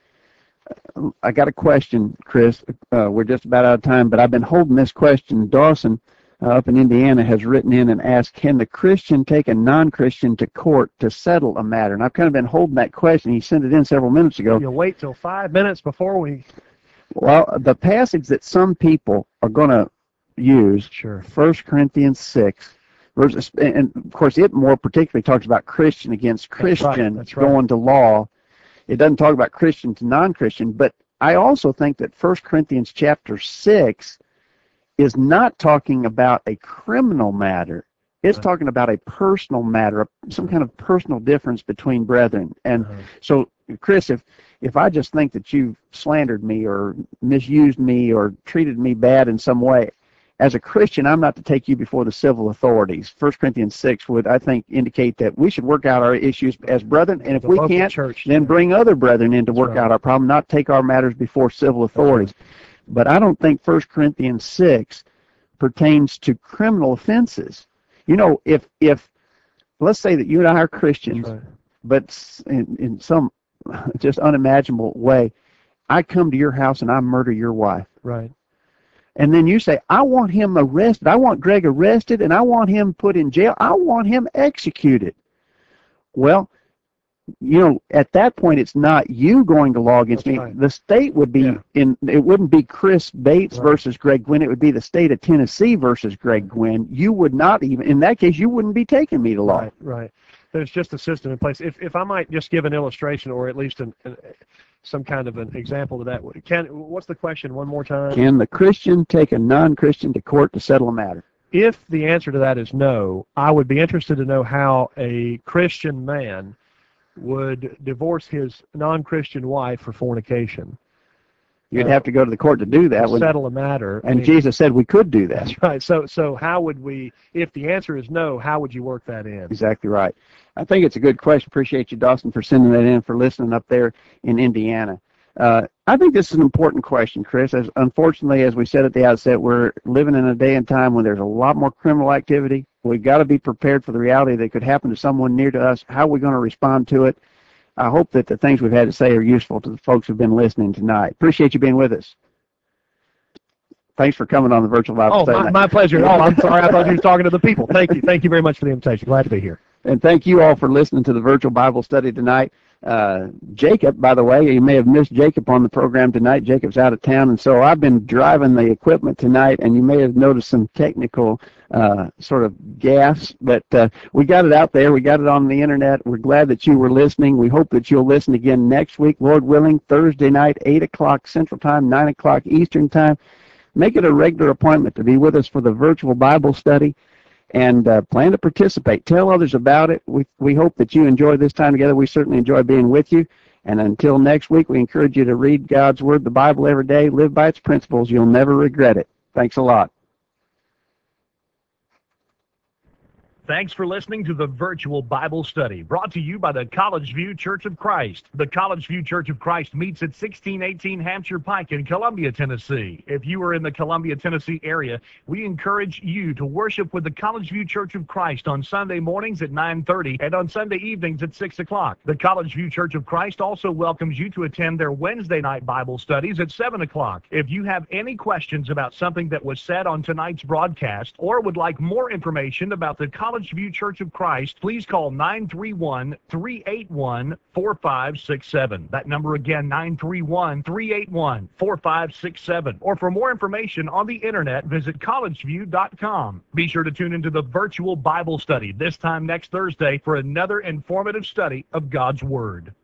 I got a question, Chris. We're just about out of time, but I've been holding this question. Dawson up in Indiana has written in and asked, can the Christian take a non-Christian to court to settle a matter? And I've kind of been holding that question. He sent it in several minutes ago. You'll wait till 5 minutes before we... Well, the passage that some people are going to use, 1 Corinthians 6, verses, and of course it more particularly talks about Christian against Christian. That's right. Going to law. It doesn't talk about Christian to non-Christian, but I also think that 1 Corinthians chapter 6 is not talking about a criminal matter. It's talking about a personal matter, some kind of personal difference between brethren. And so, Chris, if I just think that you've slandered me or misused me or treated me bad in some way, as a Christian, I'm not to take you before the civil authorities. 1 Corinthians 6 would, I think, indicate that we should work out our issues as brethren, and if we can't, then bring other brethren in to work out our problem, not take our matters before civil authorities. But I don't think 1 Corinthians 6 pertains to criminal offenses. If let's say that you and I are Christians, but in some just unimaginable way, I come to your house and I murder your wife. Right. And then you say, I want him arrested. I want Greg arrested, and I want him put in jail. I want him executed. Well, at that point, it's not you going to law against me. Right. The state would be it wouldn't be Chris Bates versus Greg Gwynn. It would be the state of Tennessee versus Greg Gwynn. You would not even, in that case, you wouldn't be taking me to law. Right. There's just a system in place. If I might just give an illustration or at least some kind of an example to that. What's the question one more time? Can the Christian take a non-Christian to court to settle a matter? If the answer to that is no, I would be interested to know how a Christian man would divorce his non-Christian wife for fornication. You'd have to go to the court to do that. Settle a matter. And Jesus said we could do that. That's right. So how would we, if the answer is no, how would you work that in? Exactly right. I think it's a good question. Appreciate you, Dawson, for sending that in, for listening up there in Indiana. I think this is an important question, Chris. Unfortunately, as we said at the outset, we're living in a day and time when there's a lot more criminal activity. We've got to be prepared for the reality that could happen to someone near to us. How are we going to respond to it? I hope that the things we've had to say are useful to the folks who've been listening tonight. Appreciate you being with us. Thanks for coming on the Virtual Bible Study. My pleasure. Oh, I'm sorry. I thought you were talking to the people. Thank you. Thank you very much for the invitation. Glad to be here. And thank you all for listening to the Virtual Bible Study tonight. Jacob, by the way, you may have missed Jacob on the program tonight. Jacob's out of town, and so I've been driving the equipment tonight, and you may have noticed some technical sort of gaffes, but we got it out there. We got it on the internet. We're glad that you were listening. We hope that you'll listen again next week, Lord willing, Thursday night, 8 o'clock Central Time, 9 o'clock Eastern Time. Make it a regular appointment to be with us for the Virtual Bible Study, and plan to participate. Tell others about it. We hope that you enjoy this time together. We certainly enjoy being with you. And until next week, we encourage you to read God's Word, the Bible, every day. Live by its principles. You'll never regret it. Thanks a lot. Thanks for listening to the Virtual Bible Study, brought to you by the College View Church of Christ. The College View Church of Christ meets at 1618 Hampshire Pike in Columbia, Tennessee. If you are in the Columbia, Tennessee area, we encourage you to worship with the College View Church of Christ on Sunday mornings at 9:30 and on Sunday evenings at 6 o'clock. The College View Church of Christ also welcomes you to attend their Wednesday night Bible studies at 7 o'clock. If you have any questions about something that was said on tonight's broadcast or would like more information about the College View Church of Christ, please call 931-381-4567. That number again, 931-381-4567. Or for more information on the internet, visit collegeview.com. Be sure to tune into the Virtual Bible Study this time next Thursday for another informative study of God's Word.